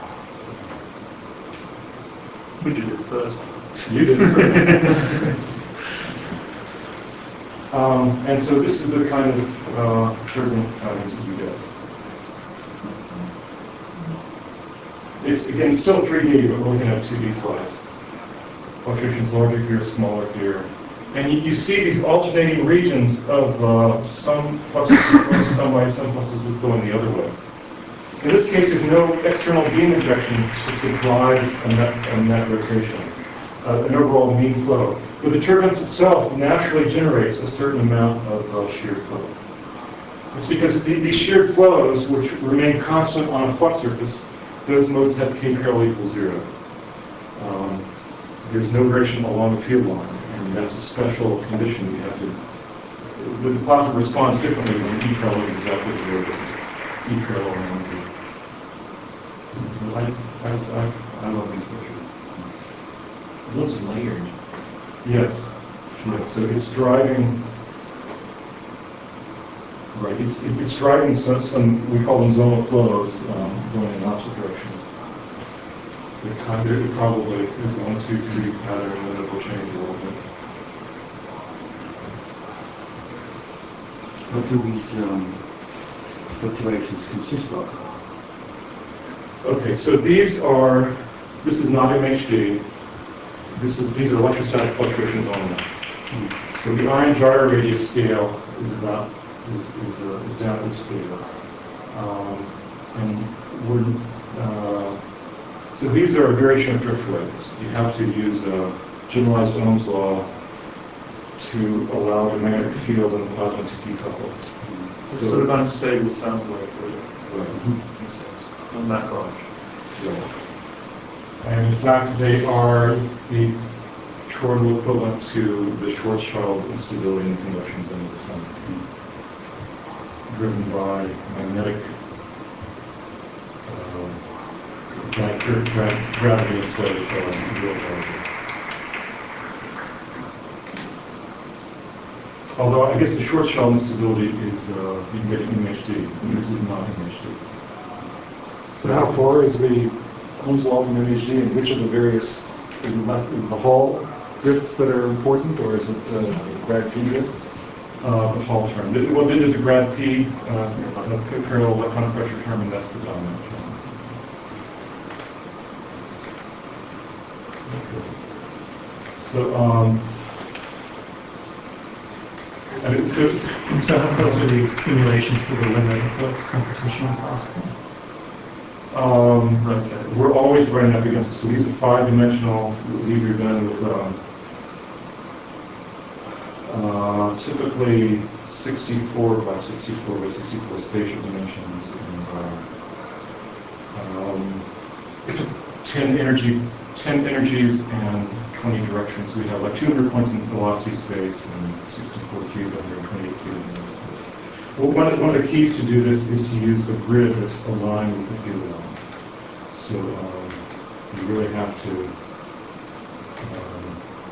We did it first. You did it first. um, and so this is the kind of uh, turbulent patterns that you get. It's, again, still three D, but we're looking at two D slice. Fluctuations larger here, smaller here. And you, you see these alternating regions of uh, some fluxes going some way, some fluxes going the other way. In this case, there's no external beam injection to, to drive a net, a net rotation, uh, an overall mean flow. But the turbulence itself naturally generates a certain amount of uh, shear flow. It's because the, these sheared flows, which remain constant on a flux surface, those modes have k parallel equals zero. Um, there's no variation along the field line, and that's a special condition you have to. The plasma responds differently when E parallel is exactly zero versus E parallel non-zero. So I, I, I, I love these pictures. It looks layered. Yes. Yes. So it's driving. Right. It's it's, it's driving some, some we call them zonal flows um, going in opposite directions. The kind of probably is one, two, three pattern, and then it will change a little bit. What do these um, fluctuations consist of? Okay, so these are, this is not M H D. This is, these are electrostatic fluctuations only. Mm. So the iron gyro radius scale is about, is, is, uh, is down at this scale. Um, and we're, uh, so these are a variation of drift waves. You have to use a generalized Ohm's law to allow the magnetic field and the plasma to decouple. It's so, sort of unstable sound wave, really. Right. Makes sense. On that branch. Right. And in fact, they are the toroidal equivalent to the Schwarzschild instability in the conduction zone of the sun, driven by magnetic uh, gra gra gravity instead of uh, real gravity. Although I guess the Schwarzschild instability is, uh, you can get M H D, and this is not M H D. So how far is the Ohm's law from M H D, and which of the various, is it, not, is it the Hall drifts that are important, or is it uh, grad P drifts? Uh, the Hall term. Well, there is a grad P, uh, a parallel electron pressure term, and that's the dominant term. So, um, and it, so, it's, So how close are these simulations to the limit of what's computationally possible? Um, okay. We're always running up against it. So these are five-dimensional. These are done with um, uh, typically sixty-four by sixty-four by sixty-four spatial dimensions, and uh, um, ten energy, ten energies and twenty directions. We have like two hundred points in velocity space and sixty-four cube, one hundred twenty-eight cube in space. Well, one of, one of the keys to do this is to use a grid that's aligned with the field element. So um, you really have to um,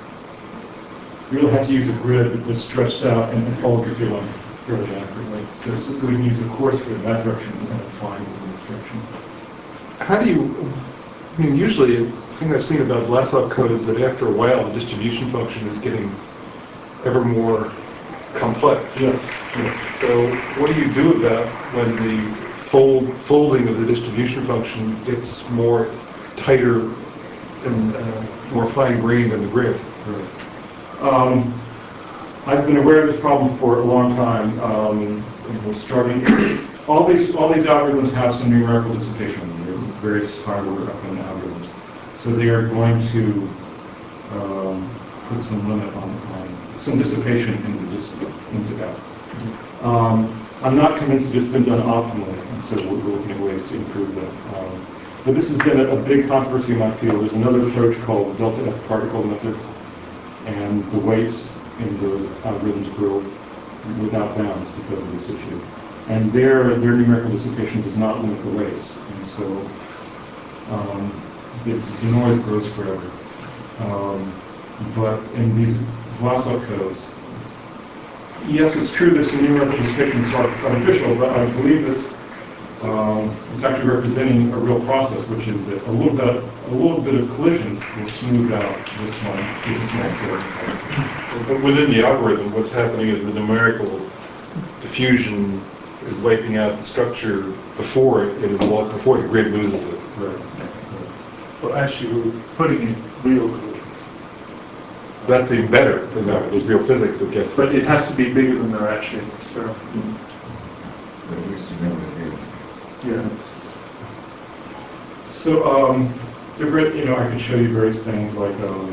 you really have to use a grid that's stretched out and, and follows the field element fairly accurately. So, so, so we can use a course for that direction and applying it in this direction. How do you, I mean, usually, the thing I've seen about Vlasov code is that after a while, the distribution function is getting ever more complex. Yes. yes. So what do you do about when the fold, folding of the distribution function gets more tighter and uh, more fine-grained in the grid? Right. Um, I've been aware of this problem for a long time. Um, we're starting. All these all these algorithms have some numerical dissipation. There are various high-order up and algorithms, so they are going to um, put some limit on, on some dissipation into this into that. Um, I'm not convinced that it's been done optimally, and so we're looking at ways to improve that. Um, but this has been a, a big controversy in my field. There's another approach called delta F particle methods, and the weights in those algorithms grow without bounds because of this issue. And their their numerical dissipation does not limit the weights, and so um, the, the noise grows forever. Um, but in these Vlasov codes, yes, it's true that some numerical dissipation is artificial, but I believe this um, it's actually representing a real process, which is that a little bit a little bit of collisions will smooth out this one, this small scale. But within the algorithm, what's happening is the numerical diffusion is wiping out the structure before it is lo- before the grid loses it. Right. But actually, we're putting in real collision. That's even better than that. There's real physics that gets But that. it has to be bigger than they're actually in the experiment. But at least you know what it is. Yeah. So um, the grid, you know, I could show you various things like um,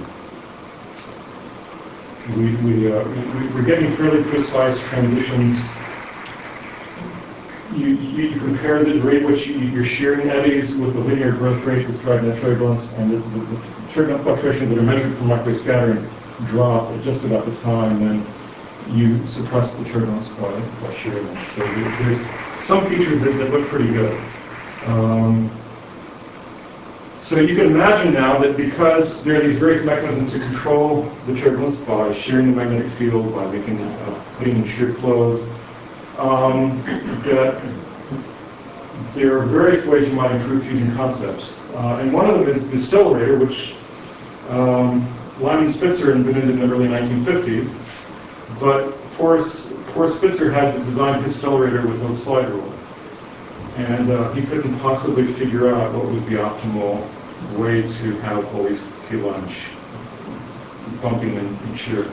we we, uh, we we're getting fairly precise transitions. You, you, you compare the rate at which you, you're shearing eddies with the linear growth rate described in the turbulence, and the, the, the turbulent fluctuations that are measured from microscattering drop at just about the time then you suppress the turbulence by, by shearing them. So there, there's some features that, that look pretty good. Um, so you can imagine now that because there are these various mechanisms to control the turbulence by shearing the magnetic field, by making uh, putting in shear flows, Um, that there are various ways you might improve fusion concepts. Uh, and one of them is the stellarator, which um, Lyman Spitzer invented in the early nineteen fifties. But poor, poor Spitzer had to design his stellarator with a slide rule. And uh, he couldn't possibly figure out what was the optimal way to have all these field lines bumping and, and shear.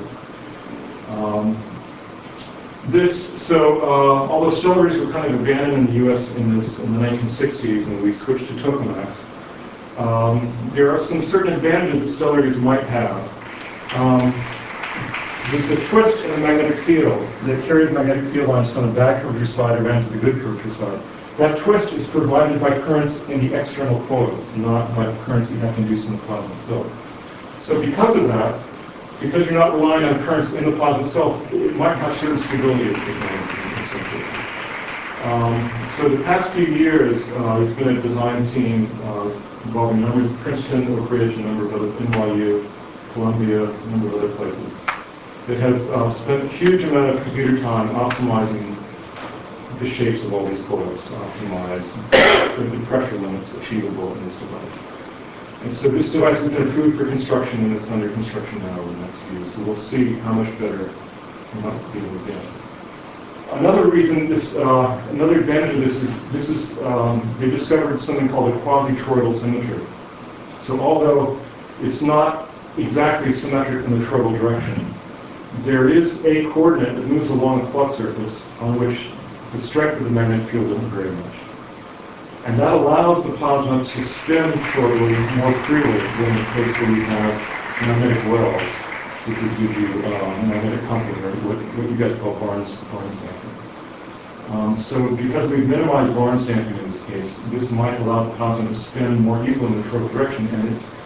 Um, This, so, uh, although stellarators were kind of abandoned in the U S in this in the nineteen sixties, and we switched to tokamaks, um, there are some certain advantages that stellarators might have. Um, the, the twist in the magnetic field that carries magnetic field lines from the bad curvature side around to the good curvature side, that twist is provided by currents in the external coils, not by currents you have to induce in the plasma itself. So because of that, because you're not relying on currents in the plasma itself, it might have certain stability advantages in some cases. Um, so the past few years, uh, there's been a design team uh, involving numbers of Princeton, Oak Ridge, a number of other N Y U, Columbia, a number of other places, that have uh, spent a huge amount of computer time optimizing the shapes of all these coils to optimize the pressure limits achievable in this device. And so this device has been approved for construction, and it's under construction now over the next few years. So we'll see how much better we might be able to get. Another reason this, uh, another advantage of this is this is um, they discovered something called a quasi-toroidal symmetry. So although it's not exactly symmetric in the toroidal direction, there is a coordinate that moves along the flux surface on which the strength of the magnetic field doesn't vary much. And that allows the plasma to spin toroidally more freely than the case where you have magnetic wells, which would give you um, magnetic coupling, or what, what you guys call Barnes, Barnes damping. Um, so because we've minimized Barnes damping in this case, this might allow the plasma to spin more easily in the toroidal direction, and it's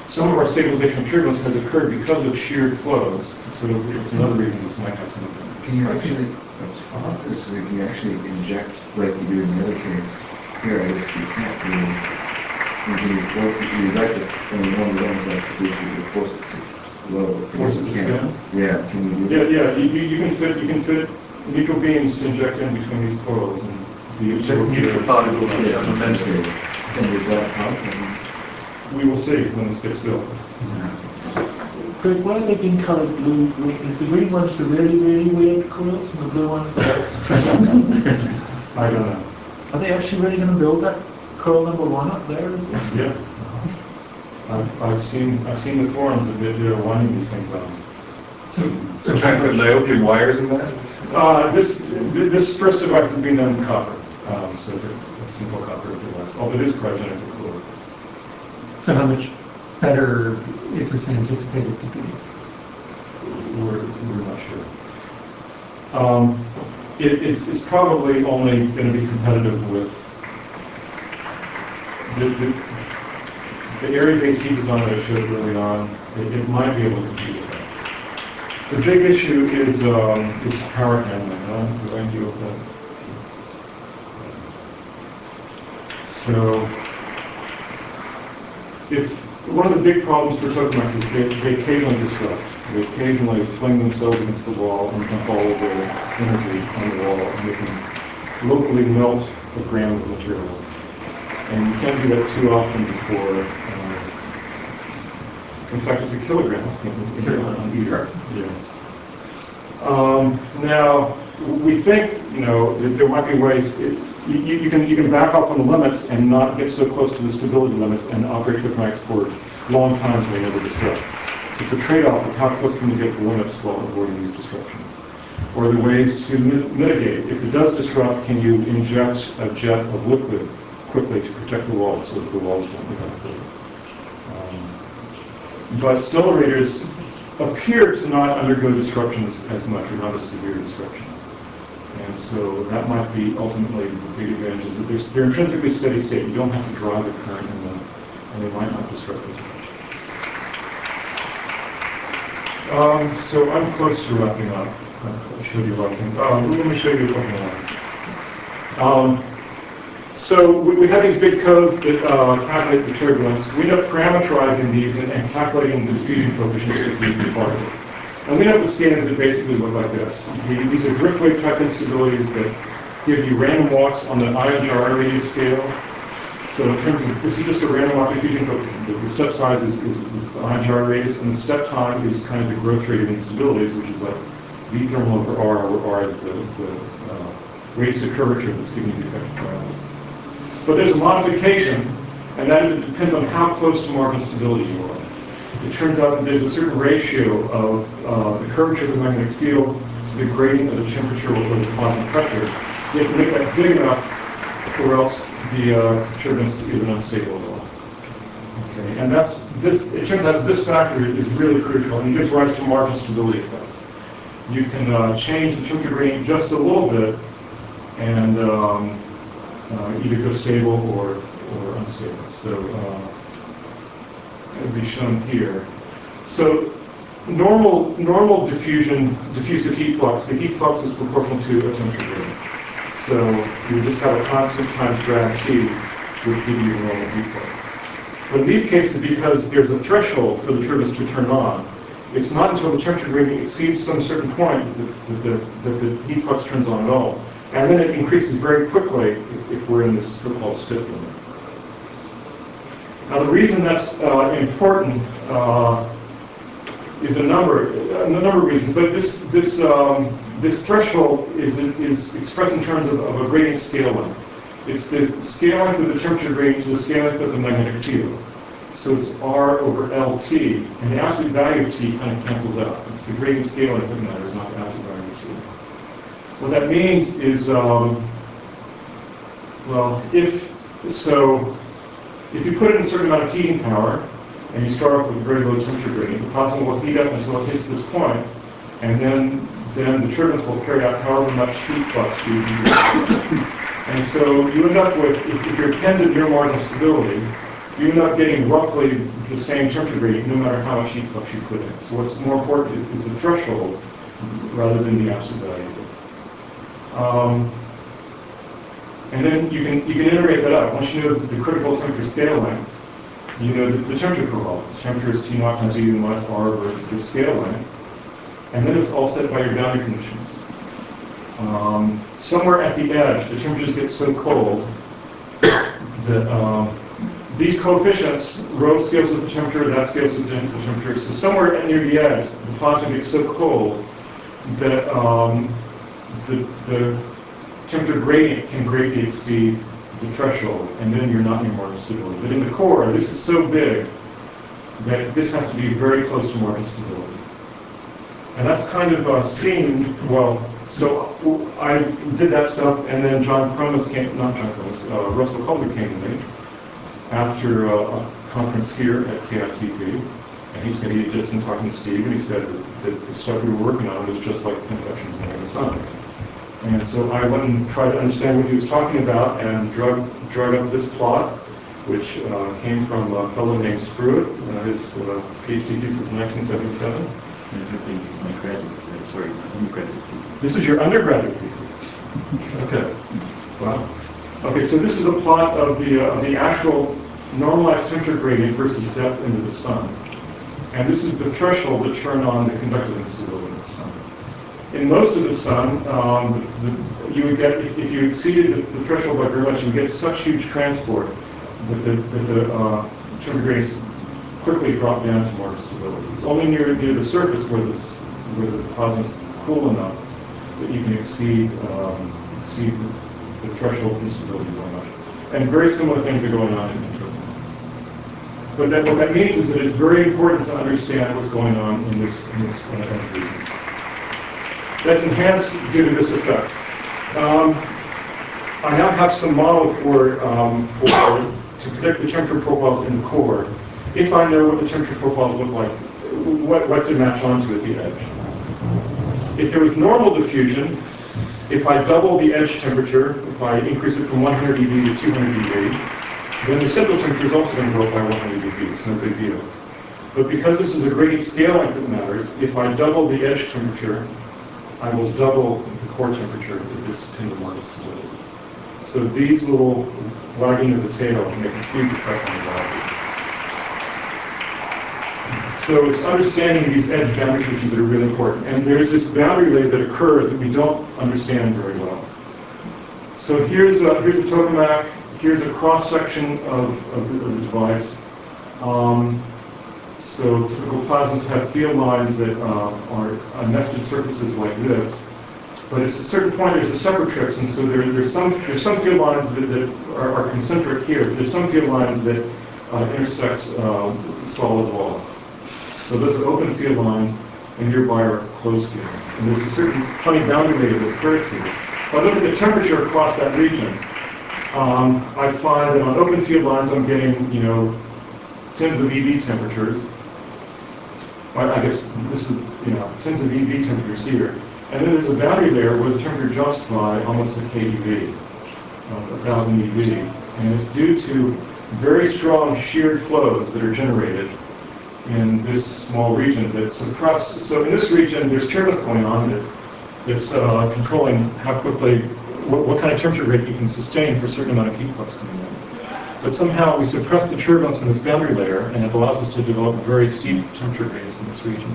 some of our stabilization of turbulence has occurred because of sheared flows. So it's another reason this might have some impact. Can you actually, uh, this is, can you actually inject like you do in the other case? Here, I guess you can't really, can you, for- you'd like to, I mean, one of the ones like to see if you could force it to low. Force it to spin? Yeah, can you do Yeah, that? yeah, you, you you can fit, you can fit neutral beams to inject in between these coils and the Inject neutral particles which have momentum. And is that how? We will see when this gets built. Greg, why are they being coloured blue, green? Is the green ones the really, really weird coils and the blue ones the less? I don't know. Are they actually really going to build that coil number one up there? Is it? Yeah. I've, I've seen, I've seen the forums that they're, they're winding these things on. So, So trying to put niobium wires in that? Uh, this, th- this first device is being done with copper. Um, so it's a, a simple copper device, although it is cryogenically cooled. so how much better is this anticipated to be? We're, we're not sure. Um, it, it's, it's probably only going to be competitive with the, the, the Aries AT design that I showed early on. It, it might be able to compete with that. The big issue is um, is power handling. Huh? Do I deal with that? So, if one of the big problems for tokamaks is they, they occasionally disrupt. They occasionally fling themselves against the wall and dump all of their energy on the wall, and they can locally melt a gram of material. And you can't do that too often before. Uh, in fact, it's a kilogram, I think, on each. Yeah. Um, now, we think, you know, that there might be ways. It, you, you can you can back off on the limits and not get so close to the stability limits and operate tokamaks for long times and they never disrupt. So it's a trade-off of how close can you get to the limits while avoiding these disruptions. Or the ways to mit mitigate. If it does disrupt, can you inject a jet of liquid quickly to protect the walls so that the walls don't evaporate? Um, but stimulators appear to not undergo disruptions as much, or not as severe disruptions. And so that might be ultimately the big advantage is that they're, they're intrinsically steady state. You don't have to drive a current in them, and they might not disrupt as much. Um, so I'm close to wrapping up. I showed you one thing. Um, let me show you a couple more. Um, so we, we have these big codes that uh, calculate the turbulence. We end up parameterizing these and, and calculating the diffusion coefficients of these particles. And we end up with scans that basically look like this. The, these are drift wave type instabilities that give you random walks on the ion gyre radius scale. So in terms of, this is just a random walk diffusion coefficient. The, the step size is, is, is the ion gyre radius, and the step time is kind of the growth rate of instabilities, which is like V thermal over R, where R is the, the uh, radius of curvature that's giving you the effective gravity. But there's a modification, and that is it depends on how close to marginal stability you are. It turns out that there's a certain ratio of uh, the curvature of the magnetic field to the gradient of the temperature or the quantum pressure. You have to make that big enough, or else the uh, turbulence isn't unstable at all. Okay, and that's this. It turns out that this factor is really crucial, and it gives rise to marginal stability effects. You can uh, change the temperature gradient just a little bit, and um, uh, either go stable or or unstable. So. Uh, It'll be shown here. So normal normal diffusion, diffusive heat flux, the heat flux is proportional to a temperature gradient. So you just have a constant times drag T, which gives you the normal heat flux. But in these cases, because there's a threshold for the turbines to turn on, it's not until the temperature gradient exceeds some certain point that, that, the, that the heat flux turns on at all. And then it increases very quickly if, if we're in this so-called stiff limit. Now, the reason that's uh, important uh, is a number, a number of reasons, but this this um, this threshold is is expressed in terms of, of a gradient scale length. It's the scale length of the temperature gradient to the scale length of the magnetic field. So it's R over L T, and the absolute value of T kind of cancels out. It's the gradient scale length that matters, not the absolute value of T. What that means is, um, well, if so. If you put in a certain amount of heating power, and you start off with a very low temperature gradient, the plasma will heat up until it hits this point, and then, then the turbines will carry out however much heat flux you need. And so you end up with, if, if you're pinned at near marginal stability, you end up getting roughly the same temperature gradient no matter how much heat flux you put in. So what's more important is, is the threshold rather than the absolute value. Um, and then you can you can integrate that up. Once you know the critical temperature scale length, you know the, the temperature profile. The temperature is T naught times E minus R over the scale length. And then it's all set by your boundary conditions. Um, somewhere at the edge, the temperatures get so cold that um, these coefficients, rho scales with the temperature, that scales with the temperature. So somewhere near the edge, the plasma gets so cold that um, the, the temperature gradient can greatly exceed the threshold, and then you're not near Morton stability. But in the core, this is so big that this has to be very close to Morton stability. And that's kind of uh, seen, well, so I did that stuff, and then John Promis came, not John Promis, uh, Russell Culver came to me after uh, a conference here at K I T P, and he said he had just been talking to Steve, and he said that the stuff we were working on was just like the convections near the sun. And so I went and tried to understand what he was talking about, and drug, drug up this plot, which uh, came from a fellow named Spruitt, uh, his uh, PhD thesis in nineteen seventy-seven. My graduate, uh, sorry, undergraduate thesis. This is your undergraduate thesis. Okay. Wow. Okay, so this is a plot of the uh, of the actual normalized temperature gradient versus depth into the sun, and this is the threshold that turned on the convective instability of the sun. In most of the sun, um, the, you would get if, if you exceeded the, the threshold by very much, you would get such huge transport that the, that the uh, temperature gradients quickly drop down to Morton stability. It's only near near the surface where this where the plasma is cool enough that you can exceed um, exceed the, the threshold instability very much. And very similar things are going on in turbulence. But that, what that means is that it's very important to understand what's going on in this in this uh, edge region. That's enhanced due to this effect. Um, I now have some model for um, for to predict the temperature profiles in the core. If I know what the temperature profiles look like, what, what to match onto at the edge. If there was normal diffusion, if I double the edge temperature, if I increase it from one hundred E V to two hundred E V, then the central temperature is also going to go up by one hundred E V. It's no big deal. But because this is a gradient scale length that matters, if I double the edge temperature, I will double the core temperature at this tender Morton stability. So these little wagging of the tail make a huge effect on the value. So it's understanding these edge boundary conditions that are really important. And there's this boundary layer that occurs that we don't understand very well. So here's a, here's a tokamak, here's a cross-section of, of, the, of the device. Um, so typical plasmas have field lines that uh, are uh, nested surfaces like this. But at a certain point, there's a separatrix, and so there, there's some there's some field lines that, that are, are concentric here. There's some field lines that uh, intersect uh, solid wall. So those are open field lines, and nearby are closed field lines. And there's a certain funny boundary layer that occurs here. If I look at the temperature across that region, um, I find that on open field lines, I'm getting, you know, tens of E V temperatures. Well, I guess this is, you know, tens of E V temperatures here. And then there's a boundary layer where the temperature jumps by almost a K E V, uh, one thousand E V. And it's due to very strong sheared flows that are generated in this small region that suppress. So in this region, there's turbulence going on that, that's uh, controlling how quickly, what, what kind of temperature rate you can sustain for a certain amount of heat flux coming in. But somehow we suppress the turbulence in this boundary layer, and it allows us to develop very steep temperature gradients in this region.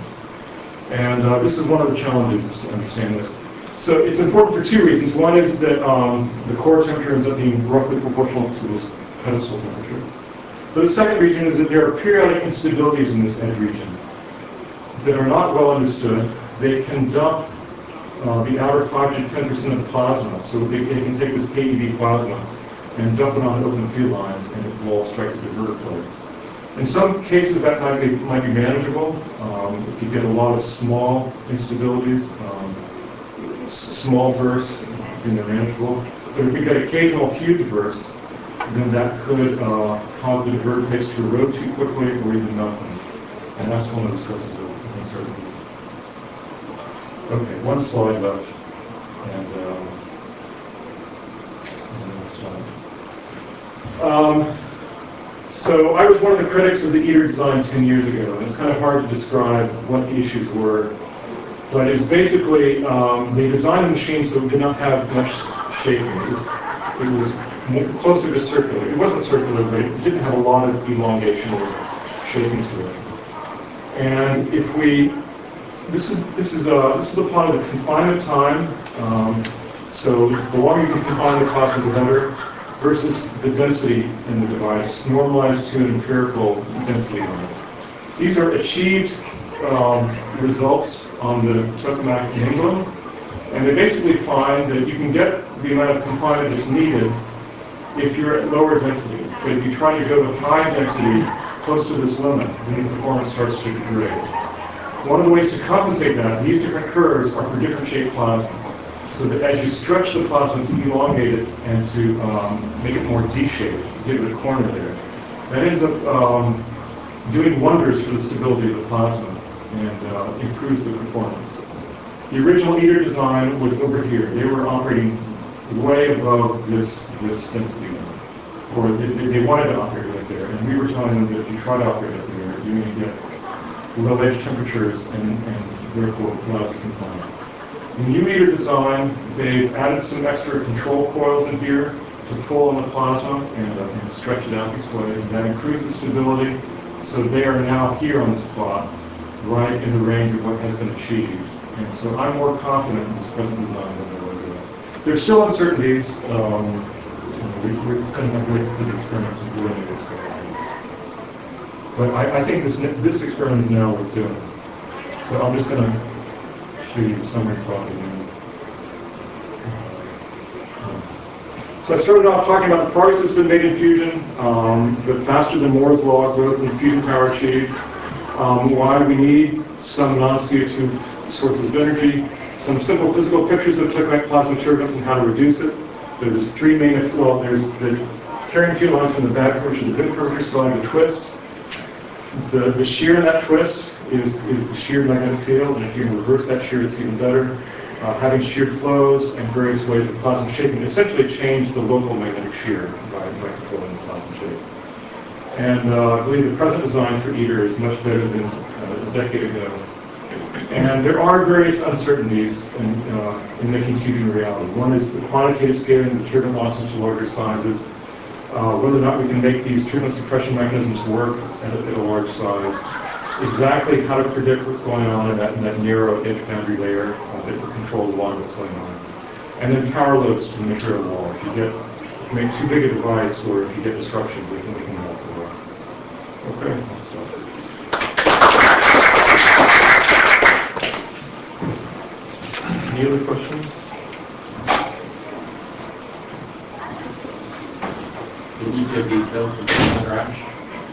And uh, this is one of the challenges, is to understand this. So it's important for two reasons. One is that um, the core temperature ends up being roughly proportional to this pedestal temperature. But the second reason is that there are periodic instabilities in this edge region that are not well understood. They can dump uh, the outer five to ten percent of the plasma. So they, they can take this K E V plasma and dump it on open field lines, and it will all strike the diverter plate. In some cases, that might be, might be manageable. Um, if you get a lot of small instabilities, um, small bursts, then they're manageable. But if we get occasional huge bursts, then that could uh, cause the diverter plates to erode too quickly or even nothing. And that's one of the sources of uncertainty. Okay, one slide left. And, um, and then this slide. Um, So I was one of the critics of the ITER design ten years ago, and it's kind of hard to describe what the issues were. But it's basically, um, they designed the machine so it did not have much shaping. It was, it was more closer to circular. It wasn't circular, but it didn't have a lot of elongation or shaping to it. And if we, this is this is a this is a plot of the confinement time. Um, so the longer you can confine the plasma, the better, versus the density in the device, normalized to an empirical density limit. These are achieved um, results on the tokamak in England, and they basically find that you can get the amount of confinement that's needed if you're at lower density. But if you try to go to high density, close to this limit, then the performance starts to degrade. One of the ways to compensate that, these different curves are for different shaped plasmas. So that as you stretch the plasma to elongate it and to um, make it more D-shaped, give it a corner there, that ends up um, doing wonders for the stability of the plasma and uh, improves the performance. The original ITER design was over here. They were operating way above this, this density limit. Or they, they wanted to operate right there. And we were telling them that if you try to operate right there, you're going to get low edge temperatures and, and therefore lousy confinement. In new ITER design, they've added some extra control coils in here to pull on the plasma and, uh, and stretch it out this way. And that improves the stability. So they are now here on this plot, right in the range of what has been achieved. And so I'm more confident in this present design than there was there. There's still uncertainties. Um, you know, we, we're just going to have to wait for the experiments and really know what's going on. But I, I think this this experiment is now worth doing. So I'm just going to show you the summary plot again. So I started off talking about the progress that's been made in fusion, um, the faster than Moore's law growth in fusion power achieved, um, why we need some non-C O two sources of energy, some simple physical pictures of tokamak plasma turbulence and how to reduce it. There's three main, well, there's the carrying field line from the bad curvature to the good curvature, so I have a twist. The, the shear in that twist is, is the shear magnetic field, and if you can reverse that shear, it's even better. Uh, having sheared flows and various ways of plasma shaping essentially change the local magnetic shear by, by controlling the plasma shape. And uh, I believe the present design for ITER is much better than uh, a decade ago. And there are various uncertainties in, uh, in making fusion a reality. One is the quantitative scaling of the turbulent losses to larger sizes, uh, whether or not we can make these turbulent suppression mechanisms work at a, at a large size, exactly how to predict what's going on in that, in that narrow edge boundary layer uh, that controls a lot of what's going on. And then power loads to the material wall. If you get, if you make too big a device, or if you get disruptions, they can, they can melt the wall. Okay, I'll stop. Any other questions? Did you get details of the crash?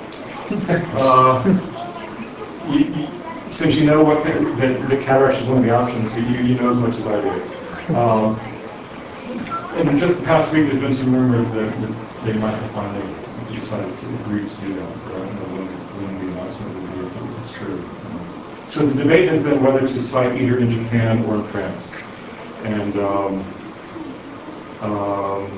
Uh, you, you, since you know what kind, that the cataract is one of the options, so you, you know as much as I do. Um, in just the past week, there's been some rumors that, that they might have finally decided to agree to do that. But I don't know when, when the announcement will be, if it's true. So the debate has been whether to site either in Japan or in France. And um, um,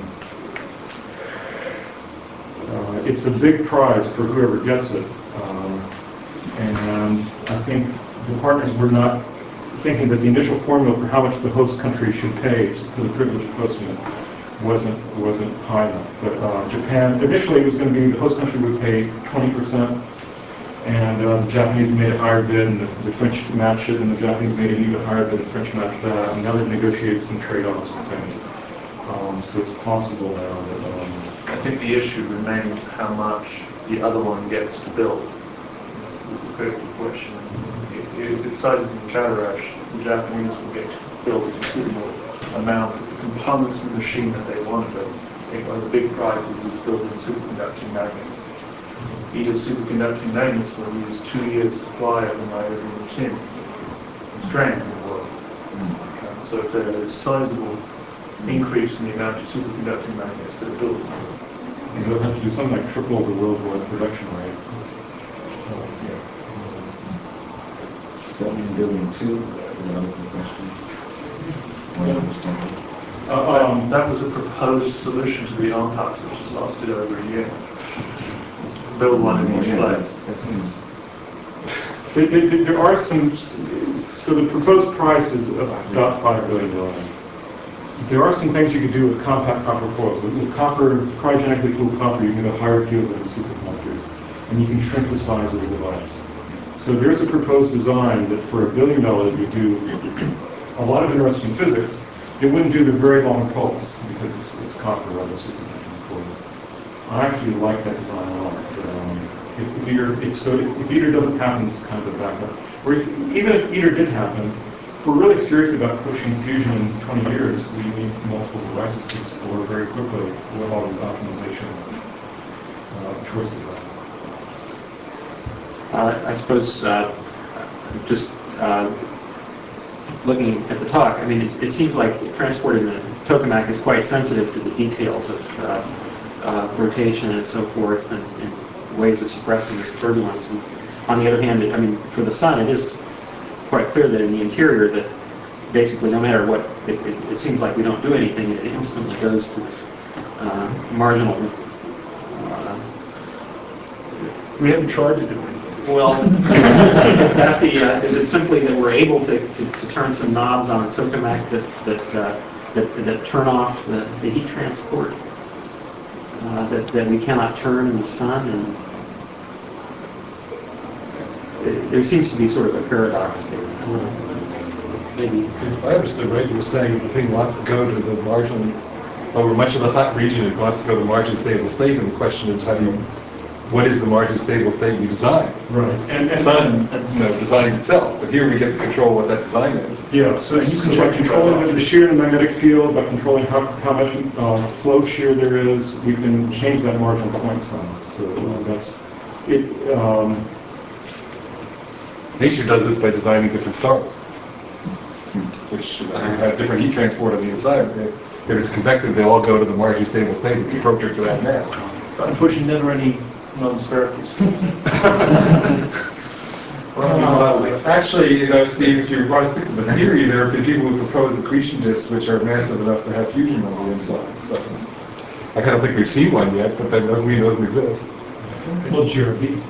uh, it's a big prize for whoever gets it. Um, and I think the partners were not thinking that the initial formula for how much the host country should pay for the privilege of hosting it wasn't wasn't high enough. But uh, Japan, initially it was going to be the host country would pay twenty percent, and uh, the Japanese made a higher bid, and the, the French matched it, and the Japanese made an even higher bid, and the French matched that, and now they've negotiated some trade-offs and things. Um, so it's possible now that... Um, I think the issue remains how much the other one gets to build. This is the critical question. If if it's cited in Cadarache, the Japanese will get to build a considerable amount of the components in the machine that they want to build. I think one of the big prizes is building superconducting magnets. ITER superconducting magnets will use two years supply of them either in tin strand in the world. Um, so it's a sizable increase in the amount of superconducting magnets that are built. And they'll have to do something like triple the worldwide production rate. Uh, yeah. Does that mean building two? Is that the question? Or not understanding? Uh, um, that was a proposed solution to the impasse, which has lasted over a year. build one in Yeah, each yeah, place. that seems, There, there, there are some, so the proposed price is about five billion dollars. There are some things you could do with compact copper foils. With, with copper, cryogenically cooled copper, you can get a higher field than superconductors, and you can shrink the size of the device. So there's a proposed design that for a billion dollars would do a lot of interesting physics. It wouldn't do the very long pulse because it's, it's copper rather than superconducting coils. I actually like that design a lot. Um, if, if ITER, if so, if, if ITER doesn't happen, it's kind of a backup. Or if, even if ITER did happen, if we're really serious about pushing fusion in twenty years, we need multiple devices to explore very quickly with all these optimization uh, choices. Uh, I suppose uh, just uh, looking at the talk, I mean, it's, it seems like transporting the tokamak is quite sensitive to the details of uh, uh, rotation and so forth, and, and ways of suppressing this turbulence. And on the other hand, it, I mean, for the sun, it is quite clear that in the interior that basically no matter what, it, it, it seems like we don't do anything, it instantly goes to this uh, marginal. Uh, We haven't tried to do anything. well, is that the? Uh, is it simply that we're able to, to, to turn some knobs on a tokamak that that uh, that, that turn off the, the heat transport uh, that that we cannot turn in the sun? And it, there seems to be sort of a paradox there. Maybe. So if I understood right, you were saying the thing wants to go to the marginally, over much of the hot region, it wants to go to the margin stable state, and the question is, how do you, what is the margin stable state you design? Right. And, The and sun, you know, designing itself, but here we get to control what that design is. yeah, so, And you can so by check controlling that the, the shear in the magnetic field, by controlling how, how much uh, flow shear there is, we can change that marginal point some. So uh, that's it. Um, Nature does this by designing different stars, which have different heat transport on the inside. If it's convective, they all go to the margin stable state. It's appropriate for that mass. But unfortunately, never any non-spherical states. Uh, actually, you know, Steve, if you want to stick to the theory, there have been people who propose accretion disks which are massive enough to have fusion on the inside. So it's, I don't think we've seen one yet, but that doesn't mean it doesn't exist. Well, G R V.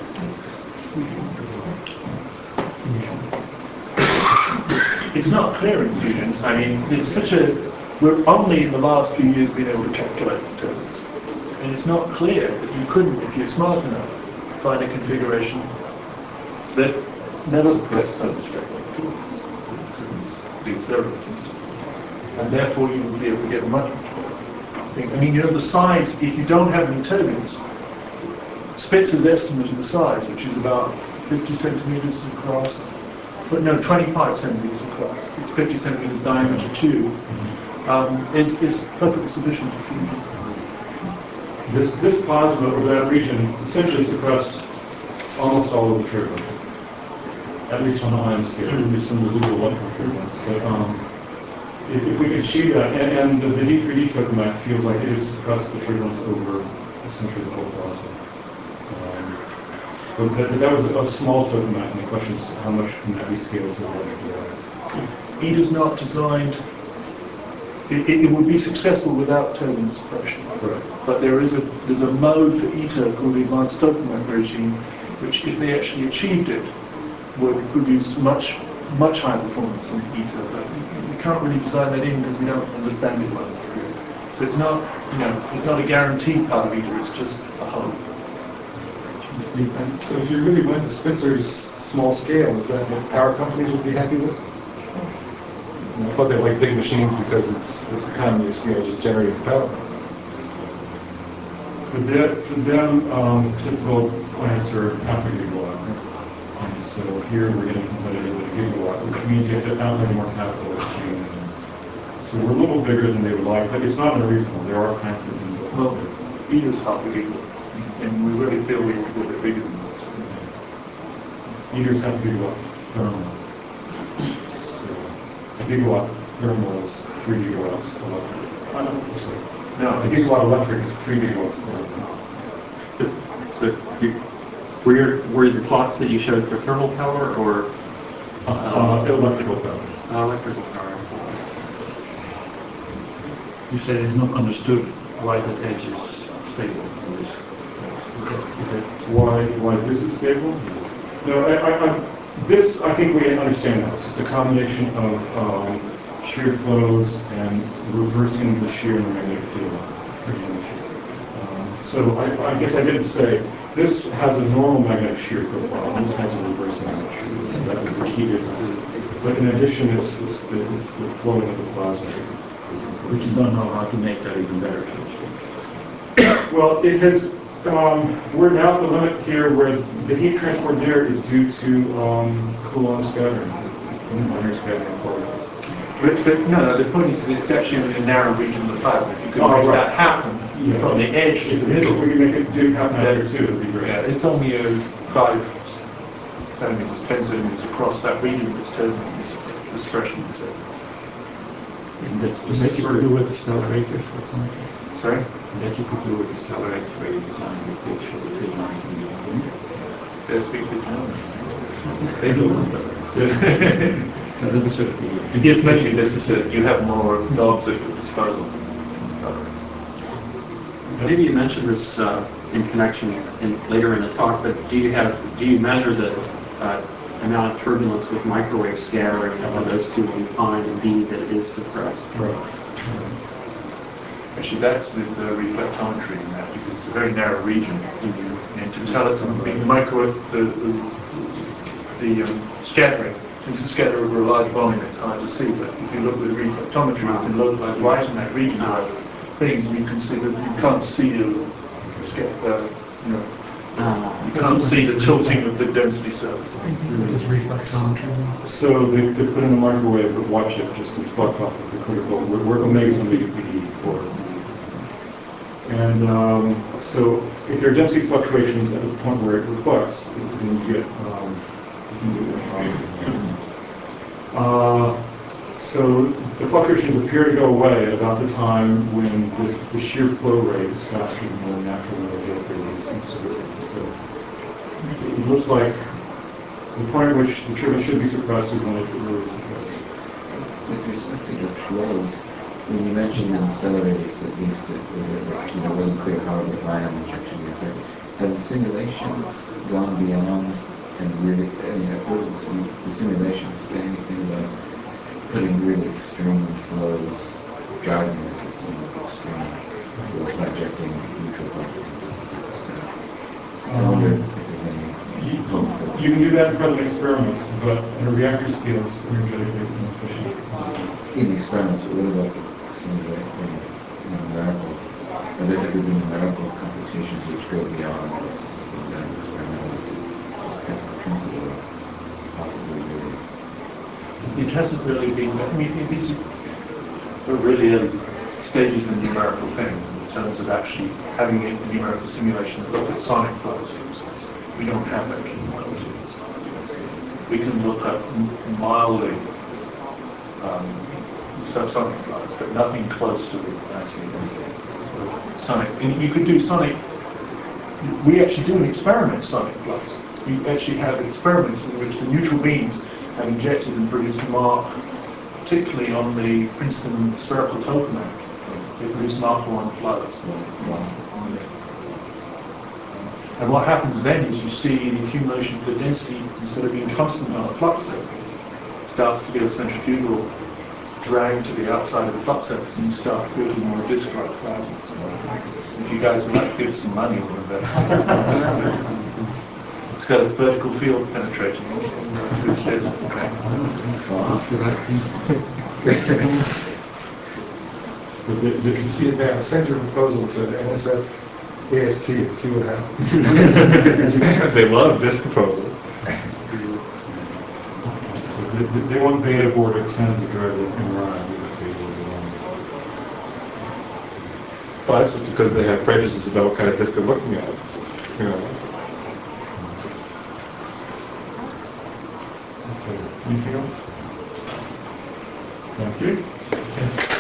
It's not clear in fusion. I mean, it's such a, we're only in the last few years been able to calculate these turbines. And it's not clear that you couldn't, if you're smart enough, find a configuration that never gets unstable. The thermal system. And therefore you would be able to get a much, much better thing. I mean, you know, the size, if you don't have any turbines, Spitzer's estimate of the size, which is about fifty centimeters across, but no, twenty-five centimeters across, it's fifty centimeters diameter tube, um, is, is perfectly sufficient for fusion. This, this plasma over that region essentially suppressed almost all of the turbines, at least on the ion scales. There's some residual electron turbines, but um, if, if we could achieve that, and, and the, the D three D tokamak feels like it has suppressed the turbines over essentially the whole plasma. Um, but that, that was a small tokamak, and the question is how much can that be scaled to a larger device? It is not designed, it, it would be successful without turbine suppression. Right. But there is a there's a mode for ITER called the Advanced Tokamak Regime, which if they actually achieved it, would produce much, much higher performance than ITER. But we can't really design that in because we don't understand it well. So it's not, you know, it's not a guaranteed part of ITER, it's just a hope. So if you really went to Spitzer's small scale, is that what power companies would be happy with? And I thought they like big machines because it's this economy of scale, just generating power. For them, for them um, typical plants are half a gigawatt. And so here we're getting competitive at a gigawatt, which means you have to outlay more capital. So we're a little bigger than they would like, but it's not unreasonable. There are plants that can build. Well, ITER's half a gigawatt, and we really feel we could do a bit bigger than that. ITER's half a gigawatt thermal. So a gigawatt thermal is three gigawatts electric. I don't know. So, no, a gigawatt electric is three gigawatts thermal. So, you, were your were the plots that you showed for thermal power or Uh, electrical power. uh, electrical power? You said it's not understood why that edge is stable in this. Why, why this is stable? No, I, I, I, this, I think we understand this. It's a combination of um, shear flows and reversing the shear in the magnetic field. Um, so I, I guess I didn't say, this has a normal magnetic shear profile, and this has a reverse magnetic shear. That was the key difference. But in addition, it's, it's, the, it's the flowing of the plasma. We just don't know how to make that even better, so to speak. Well, it has, um, we're now at the limit here where the heat transport there is due to um, Coulomb scattering, binary scattering of particles. But, but no, no, the point is that it's actually in a narrow region of the plasma. If you could Oh, make right. that happen Yeah. from the edge to the middle, We can make it do happen out there too, it'd be great. yeah, it's only a five centimeters, ten centimeters across that region that's turning this, this threshold turning. That that you could do with the stellarators, for example. Sorry? That you could do with the stellarators where you design the pitch for the three lines in the beginning. They speak to German. They do all stuff. No, that was sort of the... It gets mentioned this is that you have more knobs at your disposal. Maybe you mentioned this uh, in connection in, later in the talk, but do you have do you measure the uh, amount of turbulence with microwave scattering, and are those two you find indeed that it is suppressed? Right. Actually, that's the, the reflectometry in that, because it's a very narrow region. And to tell it's a big microwave, the, the, the um, scattering, since it's scattered over a large volume, it's hard to see, but if you look with reflectometry, you can localize right in that region where things, and you can see that you can't see the, uh, you know, you can't see the tilting of the density surface. Just reflectometry. So they, they put in a microwave, but watch it just reflect off of the critical, where, where omega's omega P D four. And um, so if there are density fluctuations at the point where it reflects, then you get, um, you can get uh, so the fluctuations appear to go away about the time when the, the shear flow rate is faster than the natural rate of instabilities. So it looks like the point at which the turbulence should be suppressed is when it really is suppressed. With respect to the flows, when you mentioned in accelerators, at least, it, it, you know, wasn't clear how the ion injection gets there. Have the simulations gone beyond and really, I mean, I've heard the, sim the simulations say anything about putting really extreme flows, driving the system with extreme flows by injecting neutral particles. So, I wonder if there's any You, hope for you can do that in present experiments, but in a reactor scale, it's energetically inefficient. in experiments, but what about the simulation, you know, numerical? Are there ever been numerical computations which go beyond what's been done experimentally to just test the principle of possibly really? It hasn't really been, I mean, these are really early stages in numerical things in terms of actually having a numerical simulation that look at sonic flows, for instance. We don't have that capability. We can look at mildly um, subsonic flows, but nothing close to the I see, I see. sonic. And you could do sonic, we actually do an experiment sonic flows. We actually have experiments in which the neutral beams have injected and produced Mach, particularly on the Princeton spherical tokamak. They produce Mach one flows. And what happens then is you see the accumulation of the density, instead of being constant on a flux surface, starts to get a centrifugal drag to the outside of the flux surface, and you start creating more disk-like plasmas. If you guys would like to give us some money, we'll invest in this. It's got a vertical field penetration, which is okay. That's the right thing. You can see it now, send your proposal to N S F A S T and see what happens. They love disk proposals. They, they want beta board at ten to drive the M R I. Well, that's just because they have prejudices about what kind of disk they're looking at. You know. Okay. Anything else? Thank you.